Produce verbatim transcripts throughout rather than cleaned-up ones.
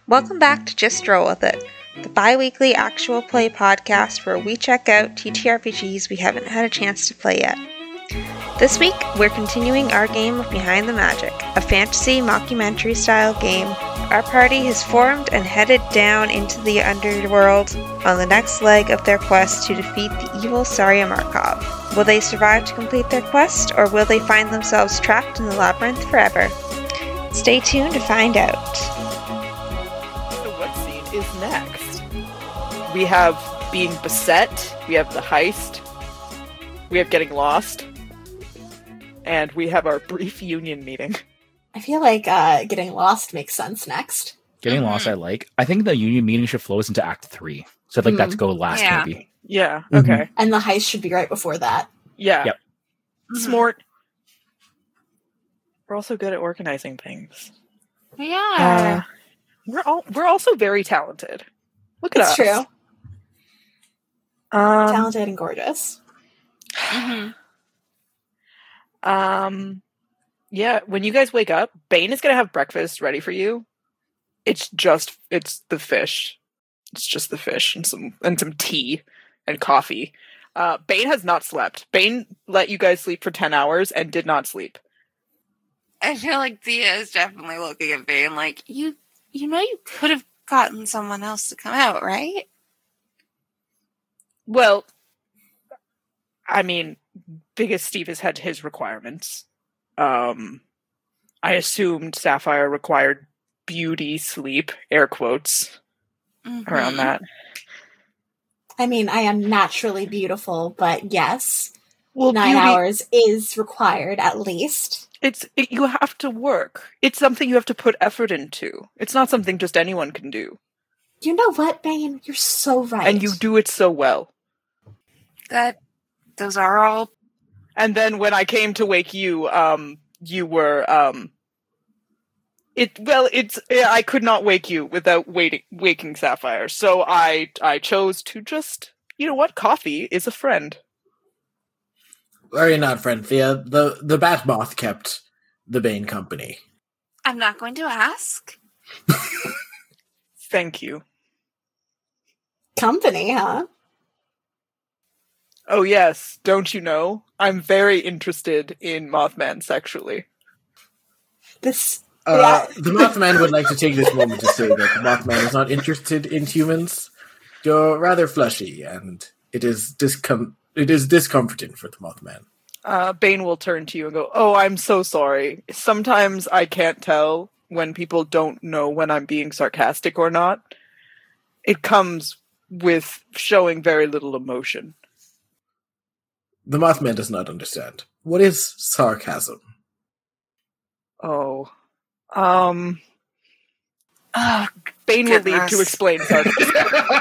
Welcome back to Just Roll With It, the bi-weekly actual play podcast where we check out T T R P Gs we haven't had a chance to play yet. This week, we're continuing our game of Behind the Magic, a fantasy mockumentary-style game. Our party has formed and headed down into the underworld on the next leg of their quest to defeat the evil Saria Markov. Will they survive to complete their quest, or will they find themselves trapped in the labyrinth forever? Stay tuned to find out. So what scene is next? We have being beset, we have the heist, we have getting lost, and we have our brief union meeting. I feel like uh, getting lost makes sense next. Getting mm-hmm. lost, I like. I think the union meeting should flow us into Act Three, so I'd like mm-hmm. that to go last, yeah. maybe. Yeah. Okay. Mm-hmm. And the heist should be right before that. Yeah. Yep. Mm-hmm. Smart. We're also good at organizing things. We are. Uh, we're all. We're also very talented. Look at it's us. It's true. Um, talented and gorgeous. Mm-hmm. Um. Yeah, when you guys wake up, Bane is going to have breakfast ready for you. It's just, it's the fish. It's just the fish and some and some tea and coffee. Uh, Bane has not slept. Bane let you guys sleep for ten hours and did not sleep. I feel like Thea is definitely looking at Bane like, you you know you could have gotten someone else to come out, right? Well, I mean, Biggest Steve has had his requirements. Um, I assumed Sapphire required beauty sleep, air quotes, mm-hmm. around that. I mean, I am naturally beautiful, but yes, well, nine beauty, hours is required at least. It's it, you have to work. It's something you have to put effort into. It's not something just anyone can do. You know what, Bane? You're so right. And you do it so well. That, those are all... And then when I came to wake you, um, you were, um, it, well, it's, I could not wake you without waiting, waking Sapphire. So I, I chose to just, you know what? Coffee is a friend. Worry not, friend Thea. The, the Bat Moth kept the Bane company. I'm not going to ask. Thank you. Company, huh? Oh yes, don't you know? I'm very interested in Mothman sexually. This uh, yeah. The Mothman would like to take this moment to say that the Mothman is not interested in humans. You're rather fleshy, and it is discom- it is discomforting for the Mothman. Uh, Bane will turn to you and go, "Oh, I'm so sorry. Sometimes I can't tell when people don't know when I'm being sarcastic or not. It comes with showing very little emotion." The Mothman does not understand. What is sarcasm? Oh. Um... Uh, Bane Goodness. will leave to explain sarcasm.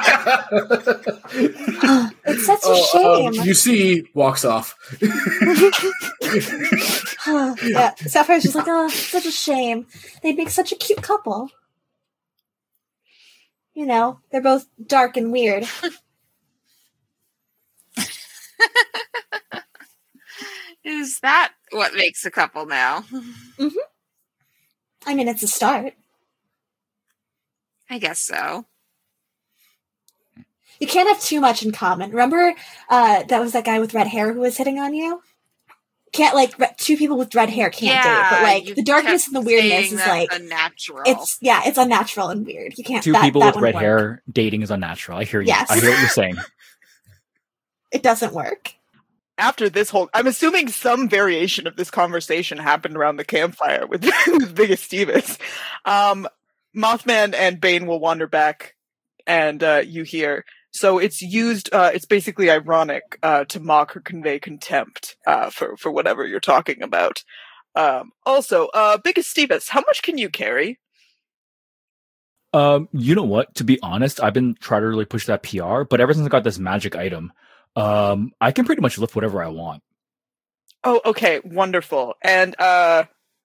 It's such a oh, shame. Um, you see, walks off. Yeah, Sapphire's just like, oh, such a shame. They'd make such a cute couple. You know, they're both dark and weird. Is that what makes a couple now? Mm-hmm. I mean, it's a start. I guess so. You can't have too much in common. Remember, uh, that was that guy with red hair who was hitting on you? Can't, like, re- two people with red hair can't yeah, date, but, like, the darkness and the weirdness is, like... unnatural. It's, yeah, it's unnatural and weird. You can't... Two that, people that with red work. hair dating is unnatural. I hear you. Yes. I hear what you're saying. It doesn't work. After this whole... I'm assuming some variation of this conversation happened around the campfire with, with Biggest Stevens. Um, Mothman and Bane will wander back, and uh, you hear... So it's used, uh, it's basically ironic uh, to mock or convey contempt uh, for, for whatever you're talking about. Um, also, uh, Biggest Stevens, how much can you carry? Um, you know what? To be honest, I've been trying to really push that P R, but ever since I got this magic item, um, I can pretty much lift whatever I want. Oh, okay, wonderful. And uh,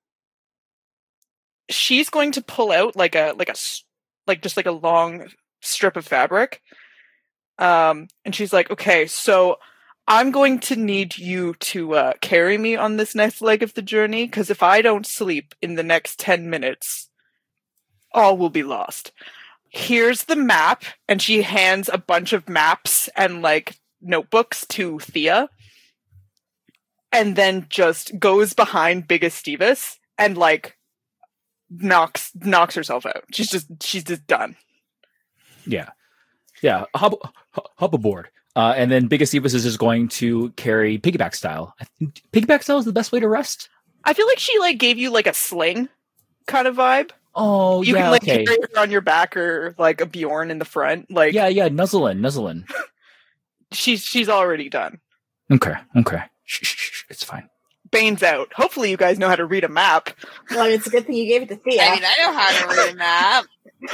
she's going to pull out like a like a like just like a long strip of fabric. Um, and she's like, okay, so I'm going to need you to uh, carry me on this next leg of the journey, because if I don't sleep in the next ten minutes, all will be lost. Here's the map, and she hands a bunch of maps and like notebooks to Thea, and then just goes behind Biggest Stevus and like knocks knocks herself out. She's just she's just done. Yeah, yeah. Hop, hop aboard, uh, and then Biggest Stevus is just going to carry piggyback style. I think piggyback style is the best way to rest. I feel like she like gave you like a sling kind of vibe. Oh, you yeah, can like okay. carry her on your back or like a Bjorn in the front. Like Yeah, yeah, nuzzling, nuzzling. she's she's already done. Okay, okay. Shh, shh, shh, it's fine. Bane's out. Hopefully you guys know how to read a map. Well, it's a good thing you gave it to Thea. I mean, I know how to read a map.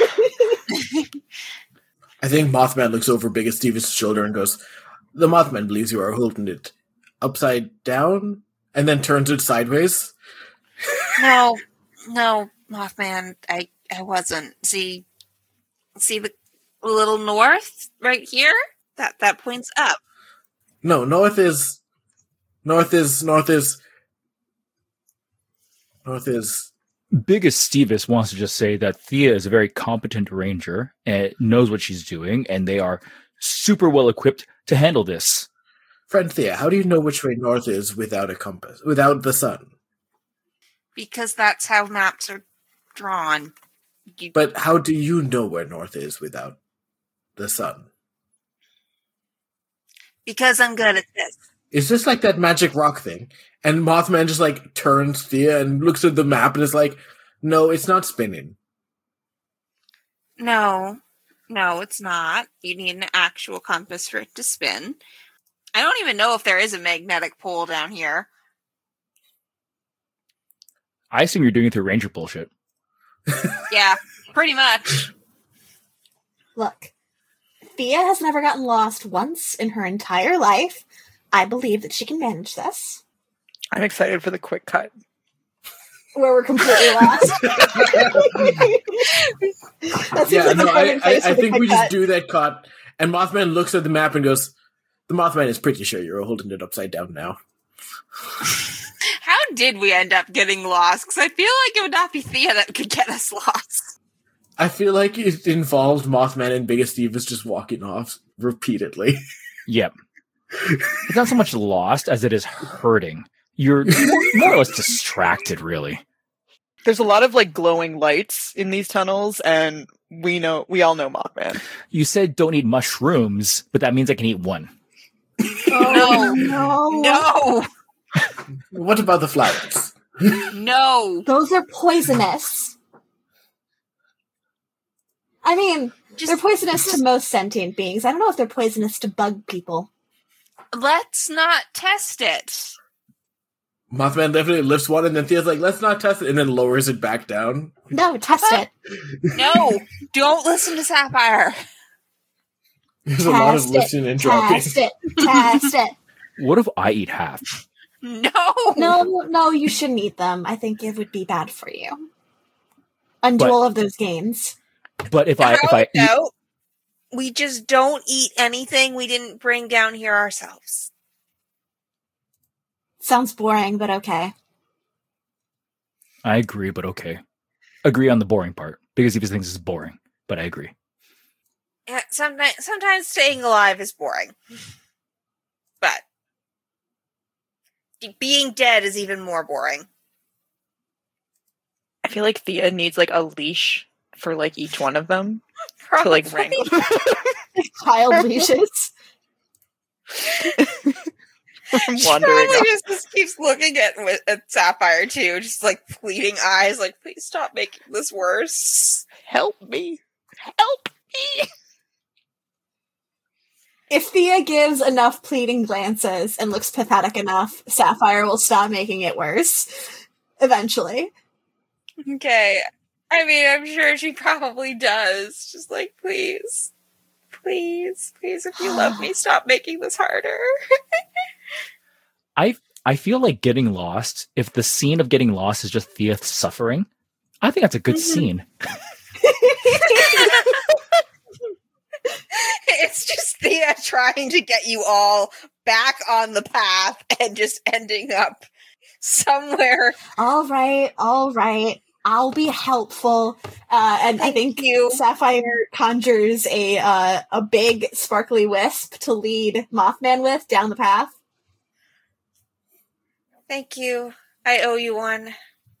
I think Mothman looks over Biggest Stevens' shoulder and goes, "The Mothman believes you are holding it upside down," and then turns it sideways. No, no, Mothman, I, I wasn't. See, see the little north right here? That that points up. No, north is, north is, north is, north is. Biggest Stevus wants to just say that Thea is a very competent ranger and knows what she's doing, and they are super well equipped to handle this. Friend Thea, how do you know which way north is without a compass, without the sun? Because that's how maps are drawn. You, But how do you know where north is without the sun? because I'm good at this. It's just like that magic rock thing. And Mothman just like turns Thea and looks at the map and is like, "No, it's not spinning." No, no, it's not. You need an actual compass for it to spin. I don't even know if there is a magnetic pole down here. I assume you're doing it through ranger bullshit. Yeah, pretty much. Look, Thea has never gotten lost once in her entire life. I believe that she can manage this. I'm excited for the quick cut. Where we're completely lost. That's Yeah, like no, the I, perfect I, place I for the think quick we just cut. do that cut. And Mothman looks at the map and goes, "The Mothman is pretty sure you're holding it upside down now." How did we end up getting lost? Because I feel like it would not be Thea that could get us lost. I feel like it involved Mothman and Biggest Stevens just walking off repeatedly. Yep. It's not so much lost as it is hurting. You're more, more or less distracted, really. There's a lot of like glowing lights in these tunnels, and we know we all know Mothman. You said don't eat mushrooms, but that means I can eat one. Oh, No. no. No! What about the flowers? No! Those are poisonous. I mean, Just, they're poisonous to most sentient beings. I don't know if they're poisonous to bug people. let's not test it. Mothman definitely lifts one, and then Thea's like, "Let's not test it," and then lowers it back down. No, test it. No! Don't listen to Sapphire. There's a lot of Test it. lifting and dropping. Test it. Test it. What if I eat half? No! No, no, you shouldn't eat them. I think it would be bad for you. Undo But- all of those gains. But if I if How I eat, about we just don't eat anything we didn't bring down here ourselves? Sounds boring, but okay. I agree, but okay. Agree on the boring part because he thinks it's boring, but I agree. Yeah, sometimes, sometimes staying alive is boring. But being dead is even more boring. I feel like Thea needs like a leash for like each one of them to Probably. like wrangle. Child leashes. I'm She wandering probably off. just, just keeps looking at, at Sapphire too, just like pleading eyes, like, please stop making this worse. Help me! Help me! If Thea gives enough pleading glances and looks pathetic enough, Sapphire will stop making it worse. Eventually. Okay. I mean, I'm sure she probably does. Just like, please. Please. Please, if you love me, stop making this harder. I I feel like getting lost, if the scene of getting lost is just Thea suffering, I think that's a good Mhm. scene. It's just Thea trying to get you all back on the path and just ending up somewhere. All right, all right. I'll be helpful. Uh, and I think you. Sapphire conjures a uh, a big sparkly wisp to lead Mothman with down the path. Thank you. I owe you one.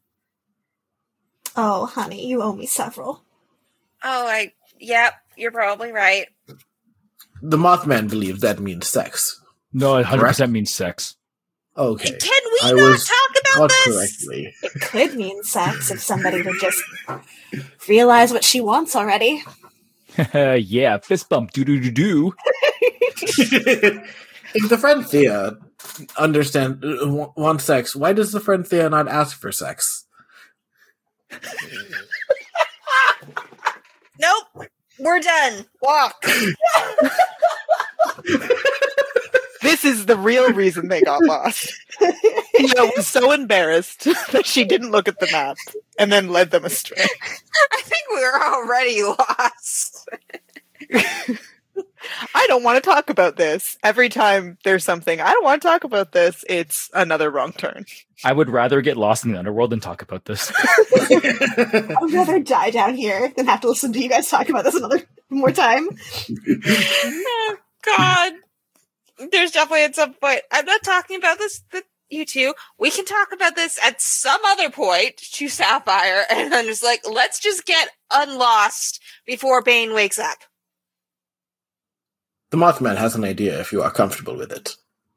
Oh, honey, you owe me several. Oh, I... Yep, you're probably right. The Mothman believes that means sex. No, it one hundred percent Correct? means sex. Okay. Can we I not was talk about taught this? correctly. It could mean sex if somebody would just realize what she wants already. Yeah, fist bump, doo doo doo doo. If the friend Thea understand uh, w- wants sex, why does the friend Thea not ask for sex? Nope. We're done. Walk. This is the real reason they got lost. Thea was so embarrassed that she didn't look at the map and then led them astray. I think we were already lost. I don't want to talk about this. Every time there's something, I don't want to talk about this, it's another wrong turn. I would rather get lost in the underworld than talk about this. I would rather die down here than have to listen to you guys talk about this another more time. Oh, God. There's definitely at some point. I'm not talking about this, the, you two. We can talk about this at some other point to Sapphire. And I'm just like, let's just get unlost before Bane wakes up. The Mothman has an idea if you are comfortable with it.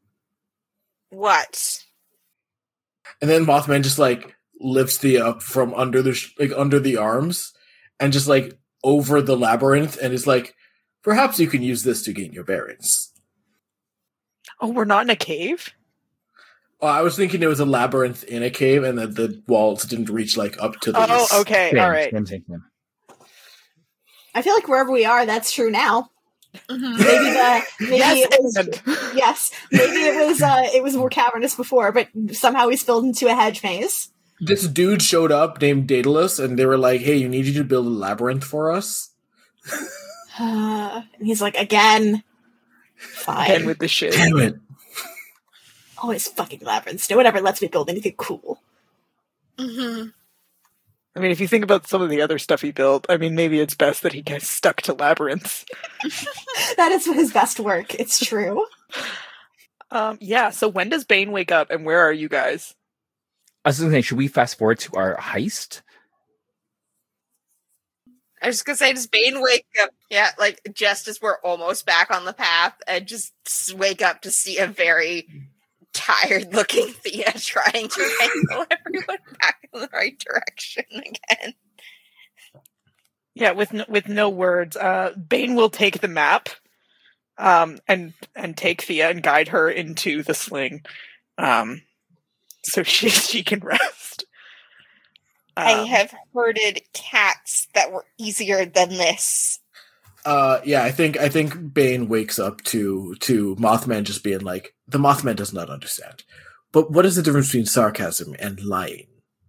What? And then Mothman just like lifts Thea up from under the sh- like under the arms and just like over the labyrinth and is like, perhaps you can use this to gain your bearings. Oh, we're not in a cave? Well, I was thinking it was a labyrinth in a cave and that the walls didn't reach like up to the. Oh, okay, Same, all right. same, same, same. I feel like wherever we are, that's true now. Mm-hmm. Maybe the maybe Yes, it was and- yes, maybe it was uh, it was more cavernous before, but somehow we spilled into a hedge maze. This dude showed up named Daedalus, and they were like, "Hey, you need you to build a labyrinth for us." Uh, and he's like, again, fine. Again with the shit. Damn it! Always fucking labyrinths. No one ever lets me build anything cool. Mm-hmm. I mean, if you think about some of the other stuff he built, I mean, maybe it's best that he gets stuck to labyrinths. That is his best work. It's true. Um, yeah, so when does Bane wake up, and where are you guys? I was going to say, should we fast forward to our heist? I was just gonna say, does Bane wake up? Yeah, like just as we're almost back on the path, and just wake up to see a very tired-looking Thea trying to angle everyone back in the right direction again. Yeah, with no, with no words, uh, Bane will take the map, um, and and take Thea and guide her into the sling, um, so she she can rest. I Um, have herded cats that were easier than this. Uh, yeah, I think I think Bane wakes up to to Mothman just being like, the Mothman does not understand. But what is the difference between sarcasm and lying?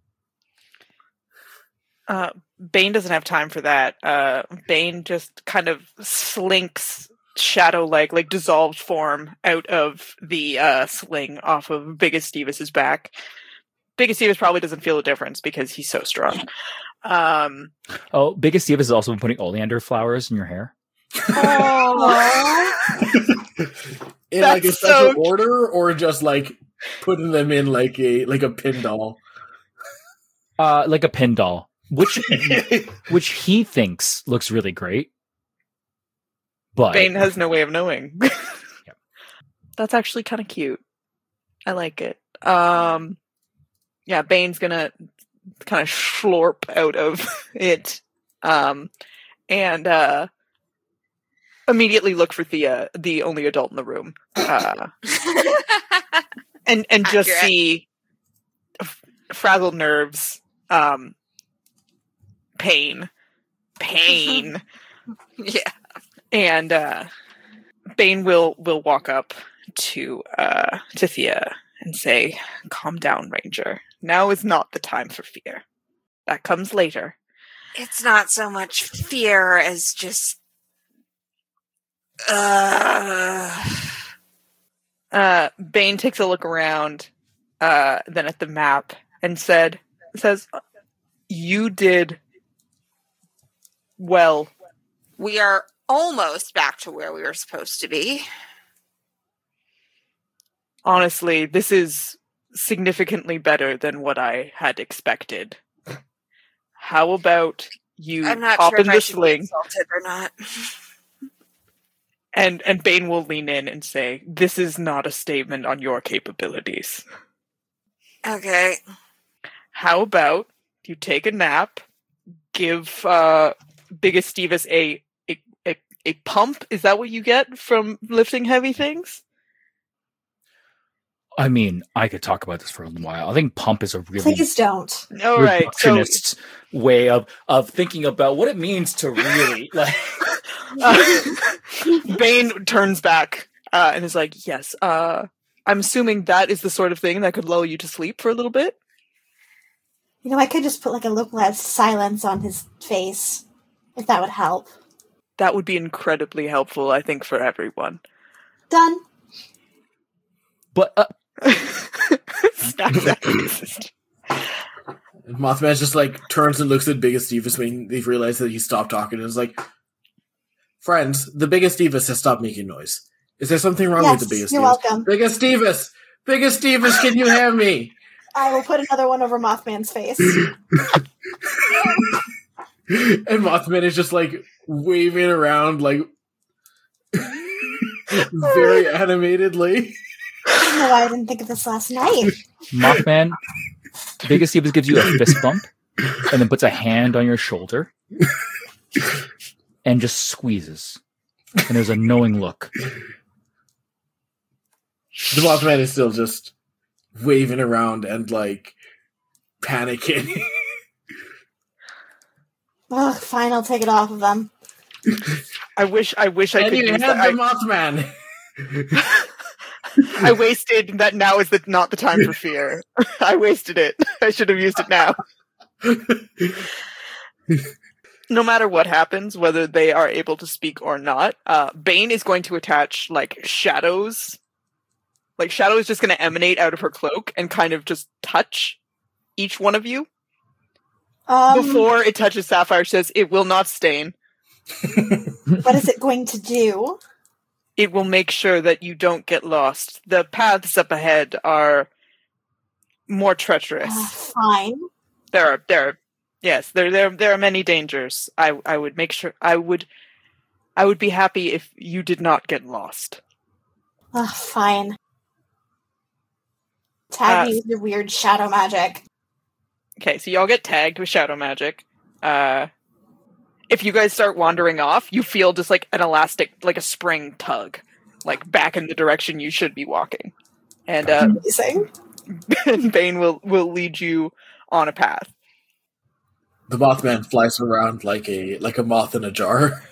Uh, Bane doesn't have time for that. Uh, Bane just kind of slinks shadow-like, like dissolved form out of the uh, sling off of Biggest Stevis's back. Biggest Stevis probably doesn't feel a difference because he's so strong. Um, Oh, Biggest Steve has also been putting oleander flowers in your hair. Oh, In like a That's special so- order, or just like putting them in like a like a pin doll? Uh, like a pin doll, which which he thinks looks really great. But Bane has no way of knowing. That's actually kind of cute. I like it. Um, yeah, Bane's gonna kind of slurp out of it, um, and uh, immediately look for Thea, the only adult in the room, uh, and and just Accurate. see f- frazzled nerves, um, pain, pain. Yeah. And uh, Bane will will walk up to uh, to Thea and say, "Calm down, Ranger. Now is not the time for fear. That comes later." It's not so much fear as just. Uh, Uh, Bane takes a look around, uh, then at the map, and said, "says you did well. We are almost back to where we were supposed to be. Honestly, this is significantly better than what I had expected. How about you I'm not hop sure in if the I should be sling, insulted or not. and and Bane will lean in and say, "This is not a statement on your capabilities." Okay. How about you take a nap, give uh, Biggest Stevis a, a a a pump? Is that what you get from lifting heavy things? I mean, I could talk about this for a while. I think pump is a really Please don't. All right, so reductionist way of of thinking about what it means to really like. uh, Bane turns back uh, and is like, "Yes, uh, I'm assuming that is the sort of thing that could lull you to sleep for a little bit." You know, I could just put like a localized silence on his face, if that would help. That would be incredibly helpful, I think, for everyone. Done. But uh, Snap that racist. Mothman just like turns and looks at Biggest Stevis when they've realized that he stopped talking and is like, "Friends, the Biggest Stevis has stopped making noise. Is there something wrong Yes, with the Biggest you're Stevis? welcome. Biggest Stevis! Biggest Stevis, can you hear me?" I will put another one over Mothman's face. And Mothman is just like waving around like very animatedly. I don't know why I didn't think of this last night. Mothman, Biggest Stevis gives you a fist bump and then puts a hand on your shoulder and just squeezes. And there's a knowing look. The Mothman is still just waving around and like panicking. Ugh, fine, I'll take it off of them. I wish I wish I And could you use have that. the Mothman. I, I wasted that. Now is the not the time for fear. I wasted it. I should have used it now. No matter what happens, whether they are able to speak or not, uh, Bane is going to attach like shadows. Like Shadow is just going to emanate out of her cloak and kind of just touch each one of you. Um, Before it touches Sapphire, says it will not stain. What is it going to do? It will make sure that you don't get lost. The paths up ahead are more treacherous. Uh, fine. There are there are yes, there there there are many dangers. I I would make sure I would I would be happy if you did not get lost. Uh, fine. Tag Uh, me with your weird shadow magic. Okay, so y'all get tagged with shadow magic. Uh if you guys start wandering off, you feel just like an elastic, like a spring tug, like back in the direction you should be walking. And uh Amazing. and Bane will will lead you on a path. The Mothman flies around like a like a moth in a jar.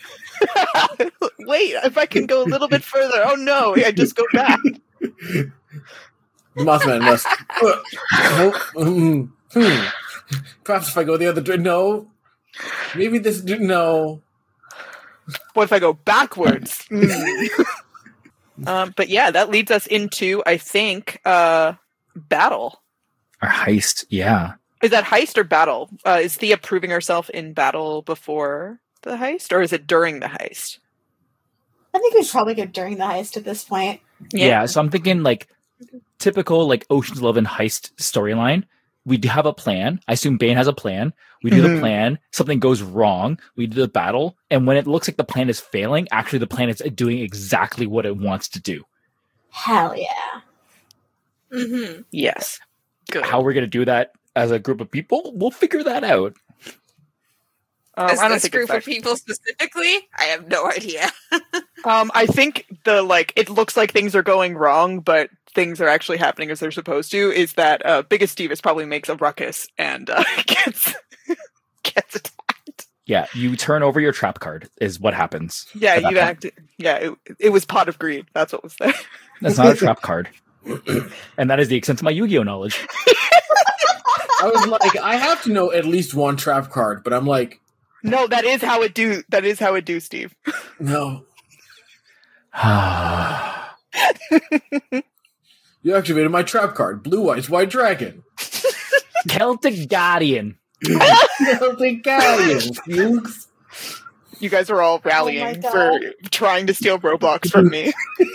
Wait, if I can go a little bit further. Oh no, I just go back. The Mothman must. Uh, nope. Mm, hmm. Perhaps if I go the other way. No. Maybe this. No. What if I go backwards? Mm. um, but yeah, that leads us into, I think, uh, battle. Our heist, yeah. Is that heist or battle? Uh, is Thea proving herself in battle before the heist, or is it during the heist? I think we should probably go during the heist at this point. Yeah, so I'm thinking like typical like Ocean's Eleven heist storyline. We do have a plan. I assume Bane has a plan. We do Mhm. the plan. Something goes wrong. We do the battle. And when it looks like the plan is failing, actually the plan is doing exactly what it wants to do. Hell yeah. Mm-hmm. Yes. Good. How we're going to do that as a group of people, we'll figure that out. Um, Is I don't this think group it's of actually- people specifically? I have no idea. Um, I think the like it looks like things are going wrong, but things are actually happening as they're supposed to. Is that uh, Biggest Stevis probably makes a ruckus and uh, gets gets attacked. Yeah, you turn over your trap card is what happens. Yeah, at that you point. act. Yeah, it, it was Pot of Greed. That's what was there. That's not a trap card. And that is the extent of my Yu-Gi-Oh knowledge. I was like, I have to know at least one trap card, but I'm like, No, that is how it do. That is how it do, Steve. no. You activated my trap card, Blue Eyes White Dragon. Celtic Guardian. Guilty guy, Fuchs. You guys are all rallying Oh for trying to steal Roblox from me.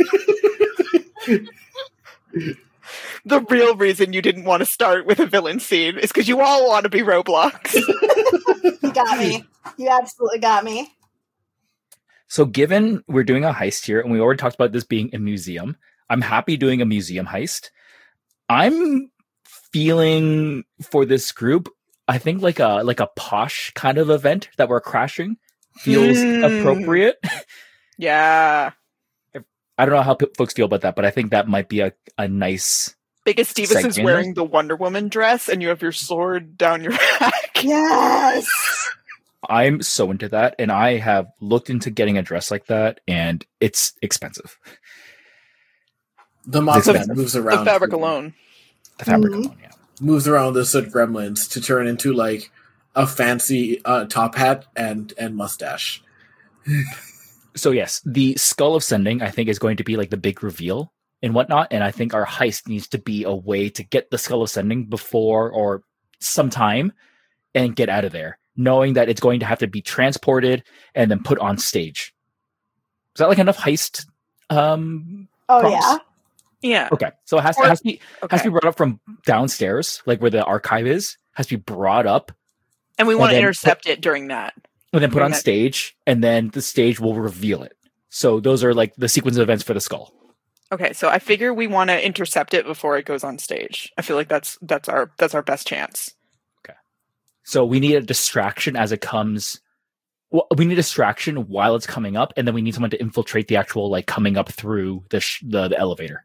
The real reason you didn't want to start with a villain scene is because you all want to be Roblox. You got me. You absolutely got me. So given we're doing a heist here, and we already talked about this being a museum, I'm happy doing a museum heist. I'm feeling for this group, I think like a like a posh kind of event that we're crashing feels Mm. appropriate. Yeah. I don't know how p- folks feel about that, but I think that might be a, a nice... Biggest Stevens is Segment. wearing the Wonder Woman dress, and you have your sword down your back. Yes. I'm so into that, and I have looked into getting a dress like that, and it's expensive. The It's Mothman expensive. moves The around. fabric alone. The fabric Mhm. alone, yeah. Moves around the soot gremlins to turn into like a fancy uh, top hat and and mustache. So yes, the Skull of Sending, I think, is going to be like the big reveal and whatnot, and I think our heist needs to be a way to get the Skull of Sending before or sometime and get out of there, knowing that it's going to have to be transported and then put on stage. Is that like enough heist? Um, Oh prompts? yeah. Yeah. Okay, so it has to, Or- has to be Okay. has to be brought up from downstairs, like where the archive is. Has to be brought up And we want to then intercept it during that. and then put on Okay. stage, and then the stage will reveal it. So those are like the sequence of events for the skull. Okay, so I figure we want to intercept it before it goes on stage. I feel like that's that's our that's our best chance. So we need a distraction as it comes. Well, we need a distraction while it's coming up, and then we need someone to infiltrate the actual like coming up through the sh- the, the elevator.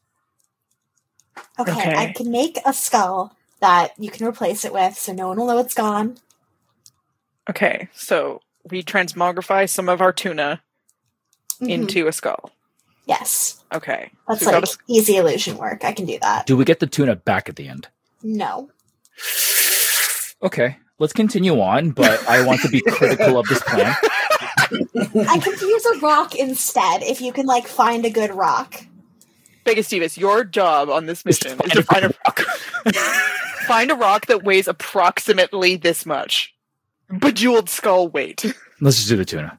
Okay, Okay. I can make a skull that you can replace it with, so no one will know it's gone. Okay, so we transmogrify some of our tuna Mhm. into a skull. Yes, Okay, that's so we got like a s- easy illusion work. I can do that. Do we get the tuna back at the end? No. Okay, let's continue on, but I want to be critical of this plan. I could use a rock instead if you can like find a good rock. Biggest Stevens, your job on this Is to mission is to find a rock. find a rock that weighs approximately this much. Bejeweled skull weight. Let's just do the tuna.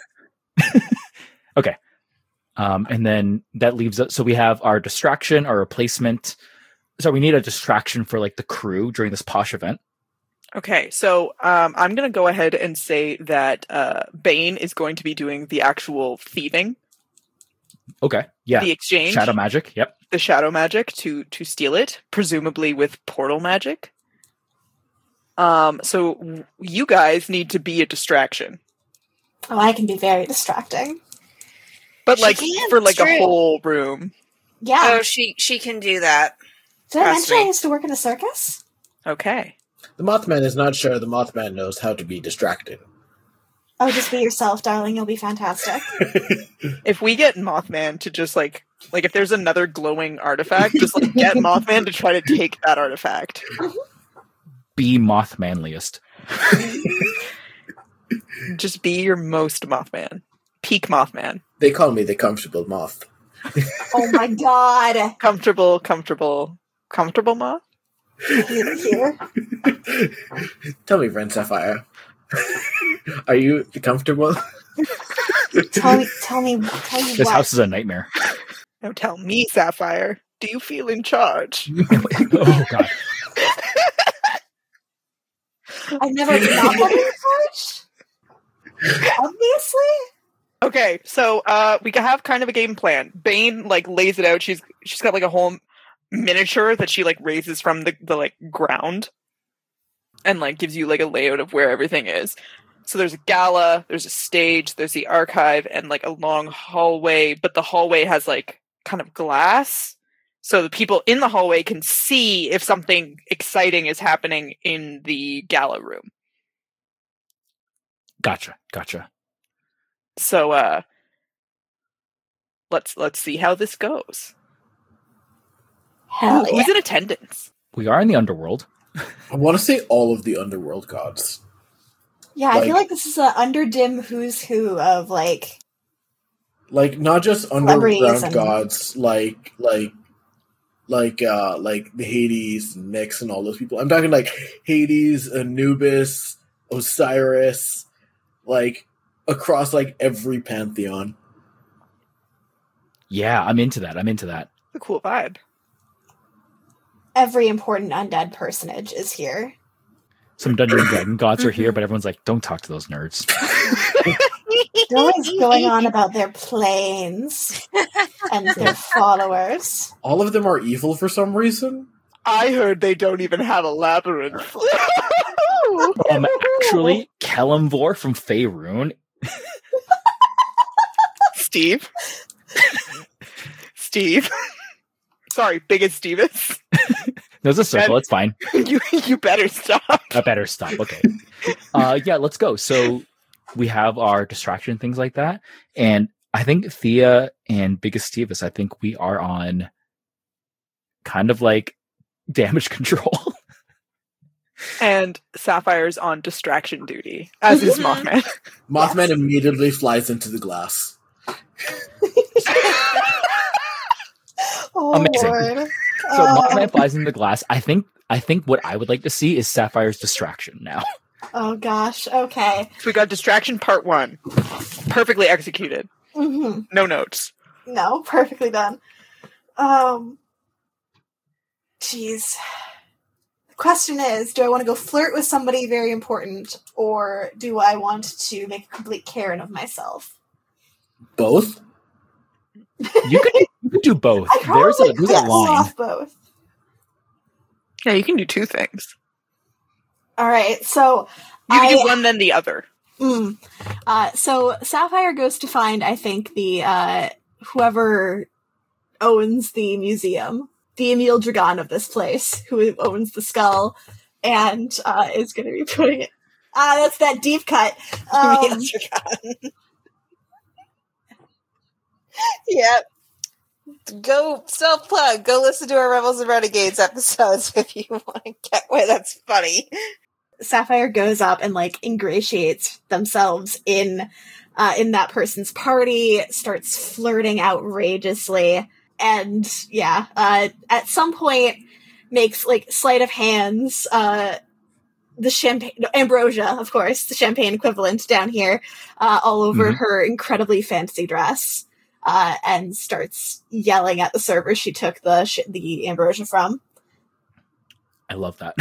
Okay. Um, and then that leaves us. So we have our distraction, our replacement. So we need a distraction for like the crew during this posh event. Okay, so um, I'm going to go ahead and say that uh, Bane is going to be doing the actual thieving, Okay. Yeah. the exchange, Shadow magic. Yep. the shadow magic to to steal it, presumably with portal magic. Um, so w- you guys need to be a distraction, Oh, I can be very distracting. but She like can, for like it's a true. whole room. Yeah. Oh, she she can do that. Did I trust mention I me. used to work in a circus? Okay. The Mothman is not sure the Mothman knows how to be distracted. Oh, just be yourself, darling. You'll be fantastic. If we get Mothman to just like like if there's another glowing artifact, just like get Mothman to try to take that artifact. Be Mothmanliest. Just be your most Mothman. Peak Mothman. They call me the comfortable moth. Oh my god. Comfortable, comfortable, comfortable moth? Here, here. Tell me, friend Sapphire. Are you comfortable? Tell me, tell me, tell me This what. house is a nightmare. Now tell me, Sapphire, do you feel in charge? Oh god. I've never not been in charge. Obviously. Okay, so uh we can have kind of a game plan. Bane like lays it out. She's she's got like a whole miniature that she like raises from the, the like ground and like gives you like a layout of where everything is. So there's a gala, there's a stage, there's the archive, and like a long hallway, but the hallway has like kind of glass. So the people in the hallway can see if something exciting is happening in the gala room. Gotcha. Gotcha. So uh let's let's see how this goes. Hell Who- yeah. Who's in attendance? We are in the underworld. I want to say all of the underworld gods. Yeah, I feel Like- like this is a underdim who's who of like. Like not just Celebrities underground and- gods, like like like uh, like the Hades, Nyx, and all those people. I'm talking like Hades, Anubis, Osiris, like across like every pantheon. Yeah, I'm into that. I'm into that. A cool vibe. Every important undead personage is here. Some Dungeons and Dragon gods are here, but everyone's like, don't talk to those nerds. They're always going on about their planes and their followers. All of them are evil for some reason. I heard they don't even have a labyrinth. um, actually, Kelemvor from Faerun. Steve. Steve. Sorry, biggest Stevis. There's a circle. It's fine. You you better stop. I better stop. Okay. Uh, yeah, let's go. So we have our distraction, things like that. And I think Thea and Biggest Stevis, I think we are on kind of like damage control. And Sapphire's on distraction duty, as is Mothman. Mothman yes. immediately flies into the glass. Oh, amazing. Lord. So Oh. Mothman flies into the glass. I think I think what I would like to see is Sapphire's distraction now. Oh gosh. Okay. So we got distraction part one. Perfectly executed. Mm-hmm. No notes. No, perfectly done. Um. Jeez. The question is, do I want to go flirt with somebody very important, or do I want to make a complete Karen of myself? Both? You could you could do both. I There's a probably there's could a line. off both. Yeah, you can do two things. All right, so You can I, do one then the other. Mm, uh, so Sapphire goes to find, I think, the uh, whoever owns the museum, the Emil Dragon of this place, who owns the skull, and uh, is going to be putting it. Ah, that's that deep cut. Um, Yep. Go self plug. Go listen to our Rebels and Renegades episodes if you want to get why that's funny. Sapphire goes up and like ingratiates themselves in uh, in that person's party, starts flirting outrageously, and yeah, uh, at some point makes like sleight of hands. Uh, the champagne, no, ambrosia, of course, the champagne equivalent down here, uh, all over Mm-hmm. her incredibly fancy dress. Uh, and starts yelling at the server she took the sh- the ambrosia from. I love that.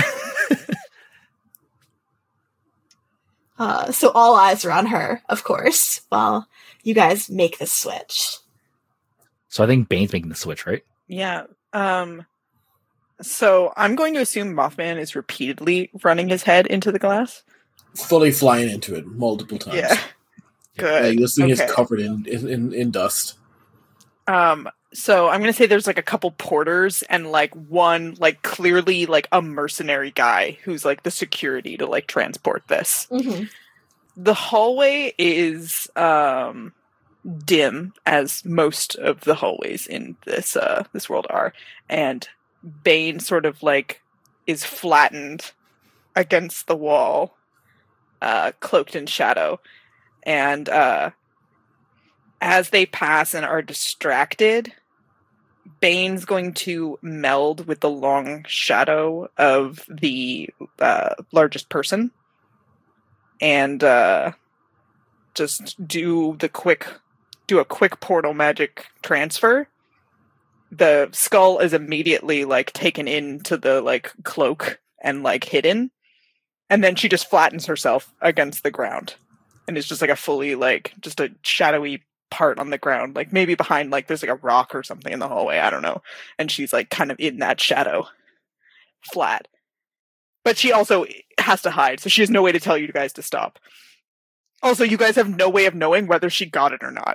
uh, so all eyes are on her, of course, while you guys make the switch. So I think Bane's making the switch, right? Yeah. Um. So I'm going to assume Mothman is repeatedly running his head into the glass. Fully flying into it multiple times. Yeah. Good. Like, this thing Okay. is covered in, in, in dust. Um, so I'm gonna say there's like a couple porters and like one like clearly like a mercenary guy who's like the security to like transport this. Mm-hmm. The hallway is um dim, as most of the hallways in this uh this world are, and Bane sort of like is flattened against the wall, uh cloaked in shadow. And uh, as they pass and are distracted, Bane's going to meld with the long shadow of the uh, largest person and uh, just do the quick, do a quick portal magic transfer. The skull is immediately like taken into the like cloak and like hidden, and then she just flattens herself against the ground. And it's just like a fully, like, just a shadowy part on the ground. Like, maybe behind, like, there's like a rock or something in the hallway. I don't know. And she's, like, kind of in that shadow. Flat. But she also has to hide, so she has no way to tell you guys to stop. Also, you guys have no way of knowing whether she got it or not.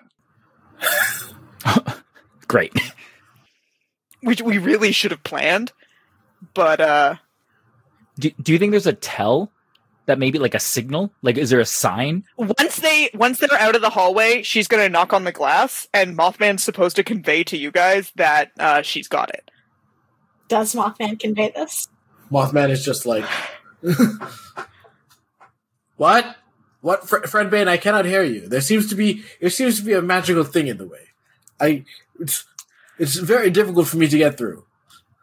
Great. Which we really should have planned. But, uh... Do, do you think there's a tell? That maybe like a signal? Like, is there a sign? Once they, once they're out of the hallway, she's gonna knock on the glass, and Mothman's supposed to convey to you guys that uh, she's got it. Does Mothman convey this? Mothman is just like, what? What, Fr- friend Bane? I cannot hear you. There seems to be there seems to be a magical thing in the way. I it's it's very difficult for me to get through.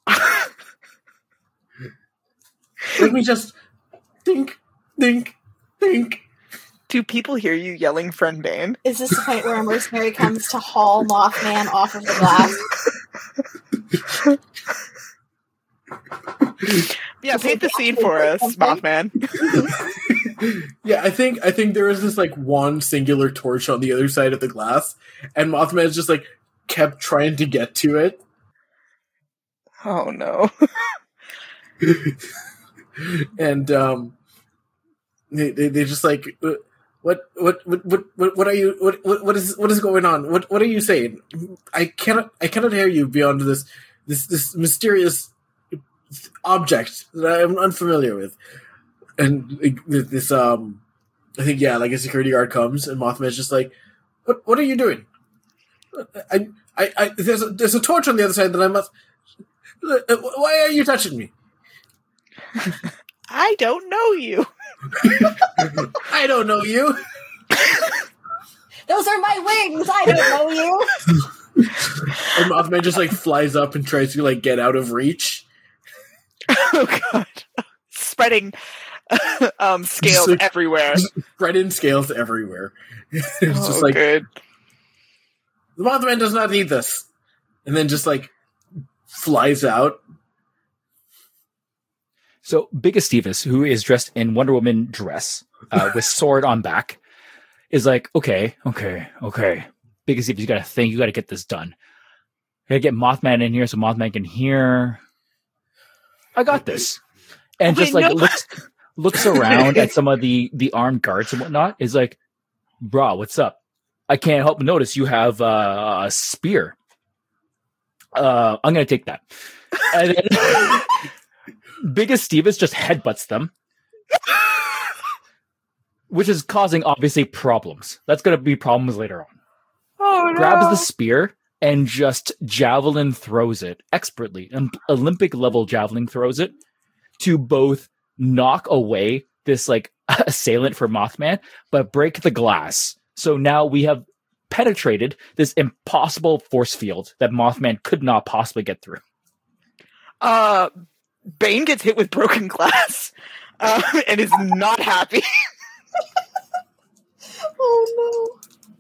Let me just think, think, think. Do people hear you yelling, friend Bane? Is this the point where a mercenary comes to haul Mothman off of the glass? Yeah, paint the scene for us, Mothman. Yeah, I think I think there was this like one singular torch on the other side of the glass, and Mothman just like kept trying to get to it. Oh no. And um they, they they just like what what what what what are you what what what is what is going on? What what are you saying? I cannot I cannot hear you beyond this this this mysterious object that I am unfamiliar with. And like, this um I think yeah, like a security guard comes and Mothman's just like, What what are you doing? I I, I there's a there's a torch on the other side that I must why are you touching me? I don't know you. I don't know you. Those are my wings. I don't know you. And Mothman just like flies up and tries to like get out of reach. Oh god. Spreading um scales like, everywhere. Spread in scales everywhere. It's Oh, just like good. the Mothman does not need this. And then just like flies out. So Big Estivus, who is dressed in Wonder Woman dress uh, with sword on back, is like, okay, okay, okay. Big Estivus, you got to think, you got to get this done. Got to get Mothman in here so Mothman can hear. I got this, and just Wait, like no. looks looks around at some of the the armed guards and whatnot. Is like, brah, what's up? I can't help but notice you have uh, a spear. Uh, I'm gonna take that. And then Big Estivus just headbutts them, which is causing obviously problems. That's going to be problems later on. Oh no. Grabs the spear and just javelin throws it expertly. Um, Olympic level javelin throws it to both knock away this like assailant for Mothman, but break the glass. So now we have penetrated this impossible force field that Mothman could not possibly get through. Uh Bane gets hit with broken glass uh, and is not happy. Oh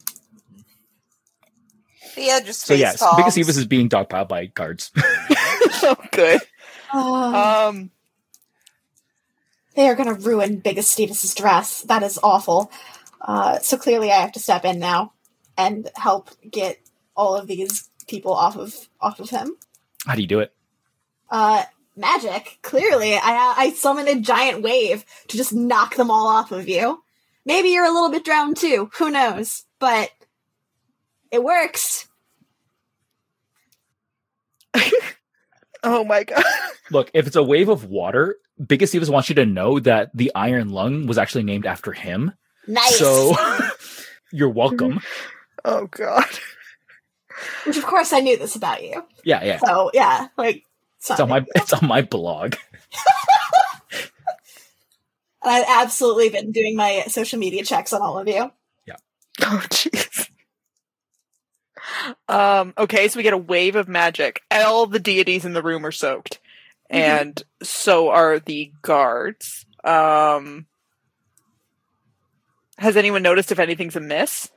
Thea just So face yes, palms. Big Estivus is being dogpiled by guards. So good. no. Uh, Um, they are going to ruin Big Estivus' dress. That is awful. Uh, so clearly I have to step in now and help get all of these people off of off of him. How do you do it? Uh, magic. Clearly, I I summoned a giant wave to just knock them all off of you. Maybe you're a little bit drowned too. Who knows? But it works. oh my god. Look, if it's a wave of water, Big Estivus wants you to know that the Iron Lung was actually named after him. Nice. So you're welcome. Oh god. Which, of course, I knew this about you. Yeah, yeah. So yeah, like it's, It's on my it's on my blog. And I've absolutely been doing my social media checks on all of you. Oh jeez. Um, okay, so we get a wave of magic. All the deities in the room are soaked. Mhm. And so are the guards. Um, has anyone noticed if anything's amiss?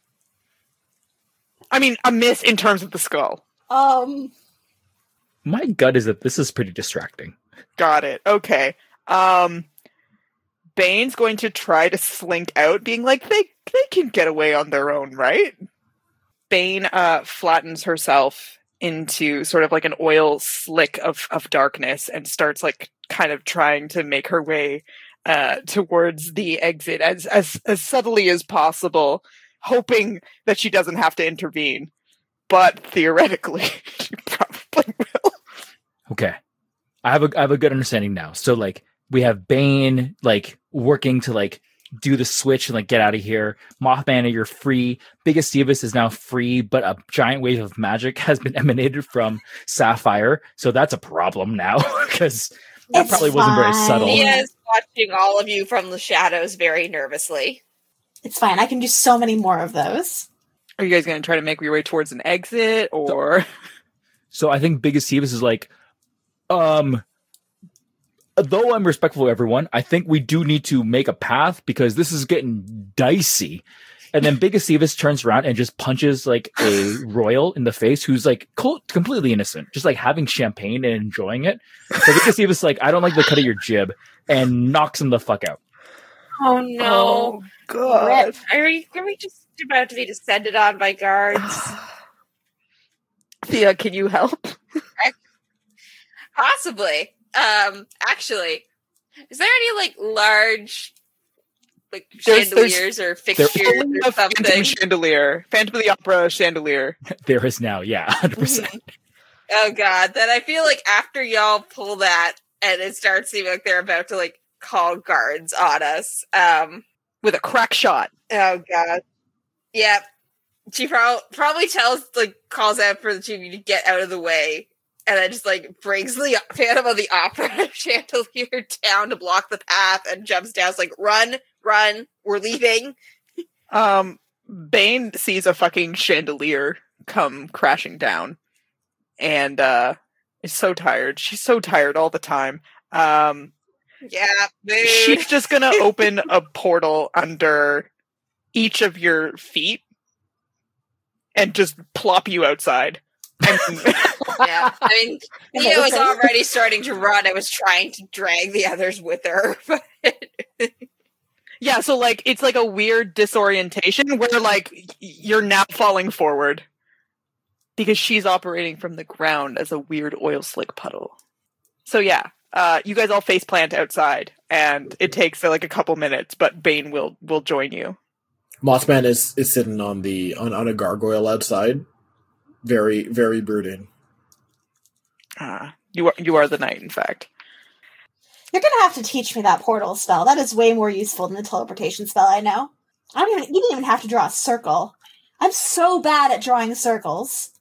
I mean, amiss in terms of the skull. Um, My gut is that this is pretty distracting. Got it. Okay. Um, Bane's going to try to slink out, being like, they they can get away on their own, right? Bane uh, flattens herself into sort of like an oil slick of, of darkness and starts like kind of trying to make her way uh, towards the exit as, as, as subtly as possible, hoping that she doesn't have to intervene. But theoretically, she probably will. Okay. I have a I have a good understanding now. So like we have Bane like working to like do the switch and like get out of here. Mothman, you're free. Big Estivus is now free, but a giant wave of magic has been emanated from Sapphire. So that's a problem now because that It's probably wasn't very fine. subtle. Thea is watching all of you from the shadows very nervously. it's fine. I can do so many more of those. Are you guys going to try to make your way towards an exit, or So I think Big Estivus is like, Um, though I'm respectful of everyone, I think we do need to make a path because this is getting dicey. And then Big Estevus turns around and just punches like a royal in the face who's like co- completely innocent, just like having champagne and enjoying it. So Big Estevus like, I don't like the cut of your jib, and knocks him the fuck out. Oh no! Oh god! Are we, are we just about to be descended on by guards? Thea, can you help? Possibly. Um, actually, is there any like large, like There's- chandeliers or fixtures A or Phantom something? chandelier, Phantom of the Opera chandelier. There is now, yeah, one hundred percent. Oh god, then I feel like after y'all pull that and it starts seeming like they're about to like call guards on us. Um, With a crack shot. oh god. Yep. She pro- probably tells, like, calls out for the two of you to get out of the way, and then just, like, brings the Phantom of the Opera chandelier down to block the path and jumps down. It's like, run, run, we're leaving. Um, Bane sees a fucking chandelier come crashing down, and uh, is so tired. She's so tired all the time. Um, Yeah, dude. she's just gonna open a portal under each of your feet and just plop you outside. And Yeah, I mean, Theo was already starting to run. I was trying to drag the others with her, but yeah, so like it's like a weird disorientation where like y- you're now falling forward because she's operating from the ground as a weird oil slick puddle. So yeah, uh, you guys all face plant outside, and it takes uh, like a couple minutes, but Bane will will join you. Mothman is, is sitting on the on, on a gargoyle outside, very very brooding. Uh, you are you are the knight, in fact. You're gonna have to teach me that portal spell. That is way more useful than the teleportation spell I know. I don't even you didn't even have to draw a circle. I'm so bad at drawing circles.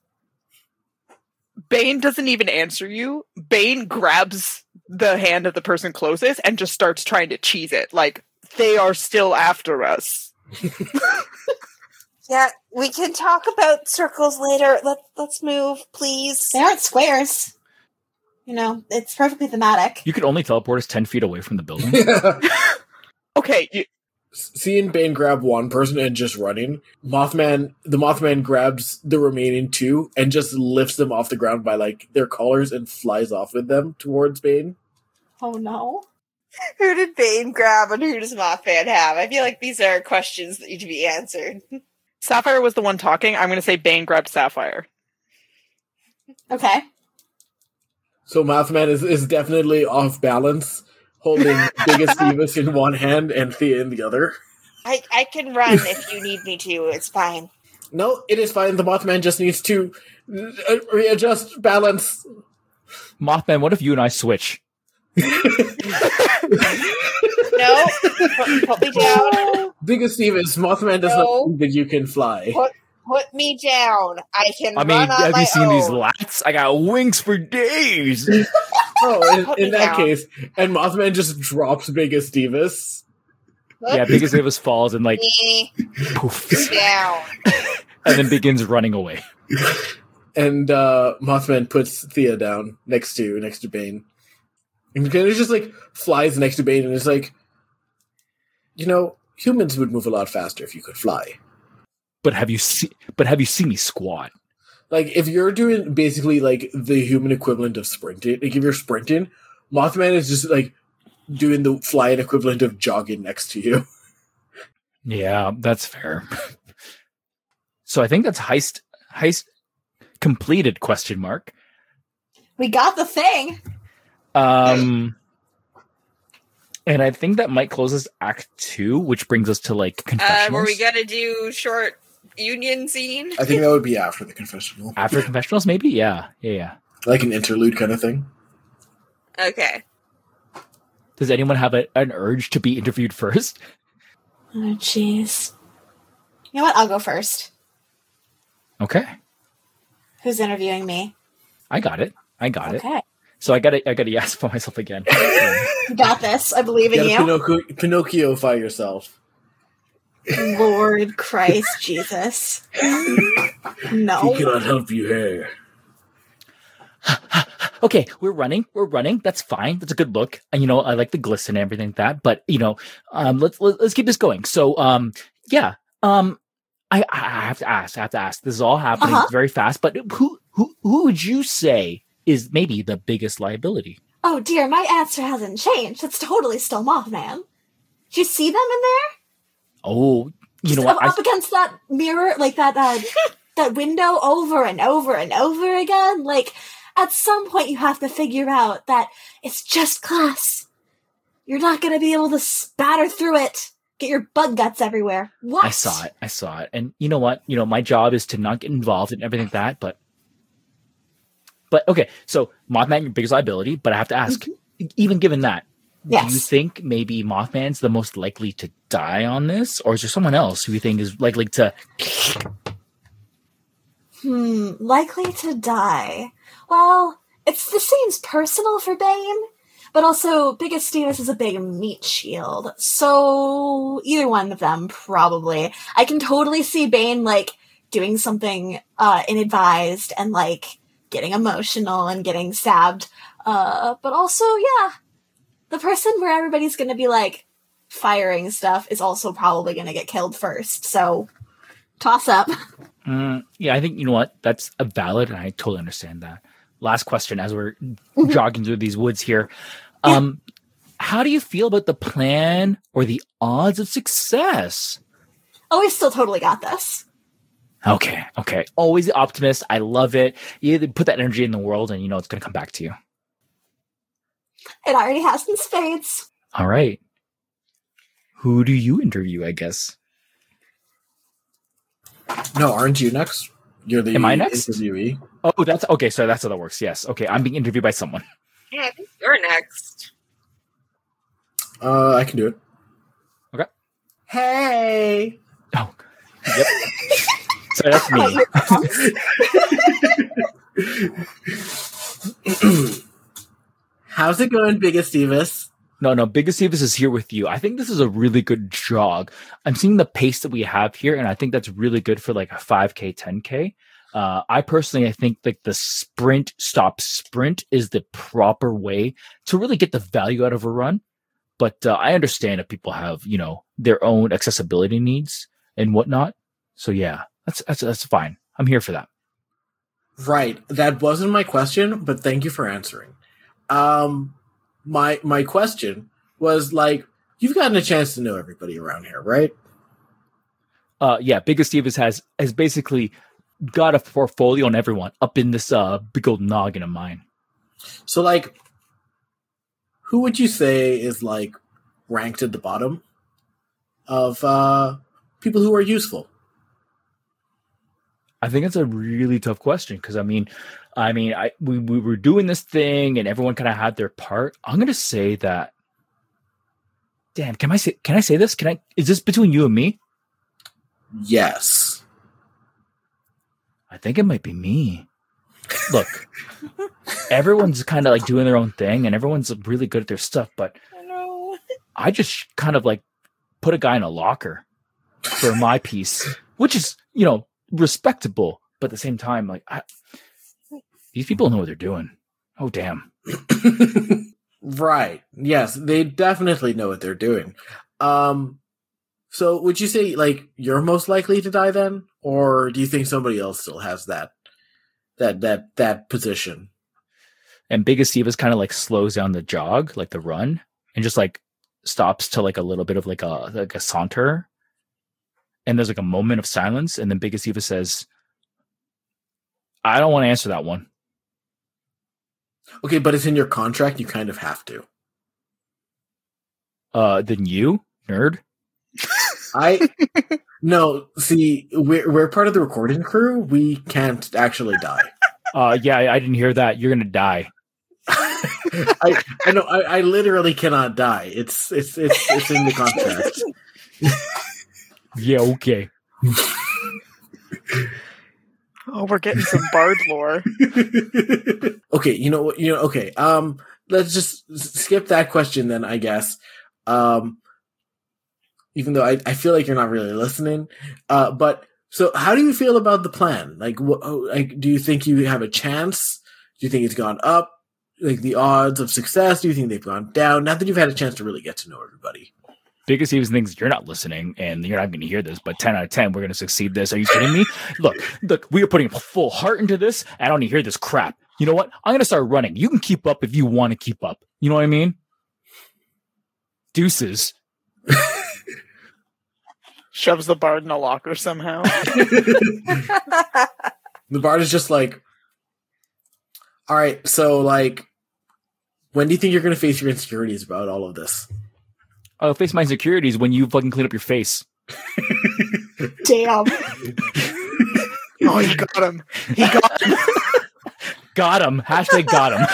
Bane doesn't even answer you. Bane grabs the hand of the person closest and just starts trying to cheese it. Like, they are still after us. yeah, we can talk about circles later. Let Let's move, please. They aren't squares. You know, it's perfectly thematic. You could only teleport us ten feet away from the building. Okay, you, Seeing Bane grab one person and just running, Mothman, the Mothman grabs the remaining two and just lifts them off the ground by like their collars and flies off with them towards Bane. Oh no. Who did Bane grab and who does Mothman have? I feel like these are questions that need to be answered. Sapphire was the one talking. I'm going to say Bane grabbed Sapphire. Okay. So Mothman is, is definitely off balance, holding Biggest Stevus in one hand and Thea in the other. I, I can run if you need me to. It's fine. No, it is fine. The Mothman just needs to uh, readjust balance. Mothman, what if you and I switch? No, put, put me down. Biggest Stevus, Mothman does No. not think that you can fly. Put put me down. I can. I mean, run on have my you seen own. these lats? I got wings for days. Oh, Put in, me in that down. case, and Mothman just drops Biggest Stevus. Put Yeah, Biggest Davis falls and like me poofs, down. and then begins running away. And uh, Mothman puts Thea down next to next to Bane. And kind of just like flies next to Bane and is like, you know, humans would move a lot faster if you could fly. But have you seen? But have you seen me squat? Like, if you're doing basically like the human equivalent of sprinting, like if you're sprinting, Mothman is just like doing the flying equivalent of jogging next to you. Yeah, that's fair. So I think that's heist heist completed? Question mark. We got the thing. Um, and I think that might close us Act Two, which brings us to like Uh, confessionals. were we gonna do short union scene? I think that would be after the confessional. After confessionals, maybe. Yeah, yeah, yeah. Like an interlude kind of thing. Okay. Does anyone have a, an urge to be interviewed first? Oh, jeez. You know what? I'll go first. Okay, Who's interviewing me? I got it. I got it. Okay. So I got to I got to yes for myself again. You got this. I believe You in gotta you. Pinocchio- Pinocchio-fy yourself. Lord Christ Jesus. He No. cannot help you here. okay, we're running, we're running. That's fine. That's a good look. And you know, I like the glisten and everything like that. But you know, um, let's let, let's keep this going. So, um, yeah, um, I I have to ask. I have to ask. This is all happening Uh-huh. very fast. But who who who would you say is maybe the biggest liability? Oh dear, my answer hasn't changed. It's totally still Mothman. Do you see them in there? Oh, you know Just what? up, I, up against that mirror, like that uh, that window over and over and over again. Like, at some point you have to figure out that it's just glass. You're not going to be able to spatter through it. Get your bug guts everywhere. What? I saw it. I saw it. And you know what? You know, my job is to not get involved in everything like that. But, but okay. So Mothman, your biggest liability. But I have to ask, Mm-hmm. even given that, Yes. do you think maybe Mothman's the most likely to die on this, or is there someone else who you think is likely to? Hmm, likely to die. Well, it's this seems personal for Bane, but also Biggest Stevus is a big meat shield, so either one of them probably. I can totally see Bane like doing something uh, inadvised and like getting emotional and getting stabbed, uh, but also yeah, the person where everybody's gonna be like firing stuff is also probably gonna get killed first. So toss up. Mm, yeah, I think you know what, that's a valid, and I totally understand that. Last question, as we're jogging through these woods here, um, how do you feel about the plan or the odds of success? Oh, we still totally got this. Okay, okay, always the optimist. I love it. You put that energy in the world, and you know it's going to come back to you. It already has in spades. All right. Who do you interview, I guess? No, aren't you next? You're the Am I next? interviewee. Oh, that's okay. So that's how that works. Yes. Okay. I'm being interviewed by someone. Yeah, I think you're next. Uh, I can do it. Okay. Hey. Oh, yep. So that's me. How's it going, Biggest Stevus? No, no. Biggest Stevus is here with you. I think this is a really good jog. I'm seeing the pace that we have here, and I think that's really good for like a five K, ten K. Uh, I personally, I think like the sprint, stop, sprint is the proper way to really get the value out of a run. But uh, I understand if people have, you know, their own accessibility needs and whatnot. So yeah, that's that's that's fine. I'm here for that. Right. That wasn't my question, but thank you for answering. Um, my my question was like, you've gotten a chance to know everybody around here, right? Uh, yeah, Biggest Stevens has has basically got a portfolio on everyone up in this uh big old noggin of mine. So, like, who would you say is like ranked at the bottom of uh people who are useful? I think it's a really tough question because I mean, I mean, I we, we were doing this thing and everyone kind of had their part. I'm gonna say that. Dan, can I say? Can I say this? Can I? Is this between you and me? Yes. I think it might be me. Look, everyone's kind of like doing their own thing and everyone's really good at their stuff, but I know. I just kind of like put a guy in a locker for my piece, which is, you know, respectable, but at the same time, like, I, these people know what they're doing. Oh, damn. Right. Yes, they definitely know what they're doing. Um, so would you say, like, you're most likely to die then? Or do you think somebody else still has that, that, that, that position? And Biggest Steve is kind of like slows down the jog, like the run, and just like stops to like a little bit of like a, like a saunter. And there's like a moment of silence. And then Biggest Steve says, I don't want to answer that one. Okay, but it's in your contract. You kind of have to. Uh, then you, nerd. I no. See, we're we're part of the recording crew. We can't actually die. Uh, yeah, I, I didn't hear that. You're gonna die. I I know. I, I literally cannot die. It's it's it's it's in the contract. Yeah. Okay. Oh, we're getting some bard lore. Okay, you know what? You know. Okay. Um, let's just skip that question then. I guess. Um. Even though I, I feel like you're not really listening, uh, but so how do you feel about the plan? Like, what, like, do you think you have a chance? Do you think it's gone up? like the odds of success? Do you think they've gone down now that you've had a chance to really get to know everybody? Biggest even thinks you're not listening and you're not going to hear this, but ten out of ten, we're going to succeed this. Are you kidding me? Look, look, we are putting full heart into this. I don't need to hear this crap. You know what? I'm going to start running. You can keep up if you want to keep up. You know what I mean? Deuces. Shoves the bard in a locker somehow. The bard is just like, all right, so like, when do you think you're going to face your insecurities about all of this? I'll face my insecurities when you fucking clean up your face. Damn. Oh, he got him. He got him. Got him. Hashtag got him.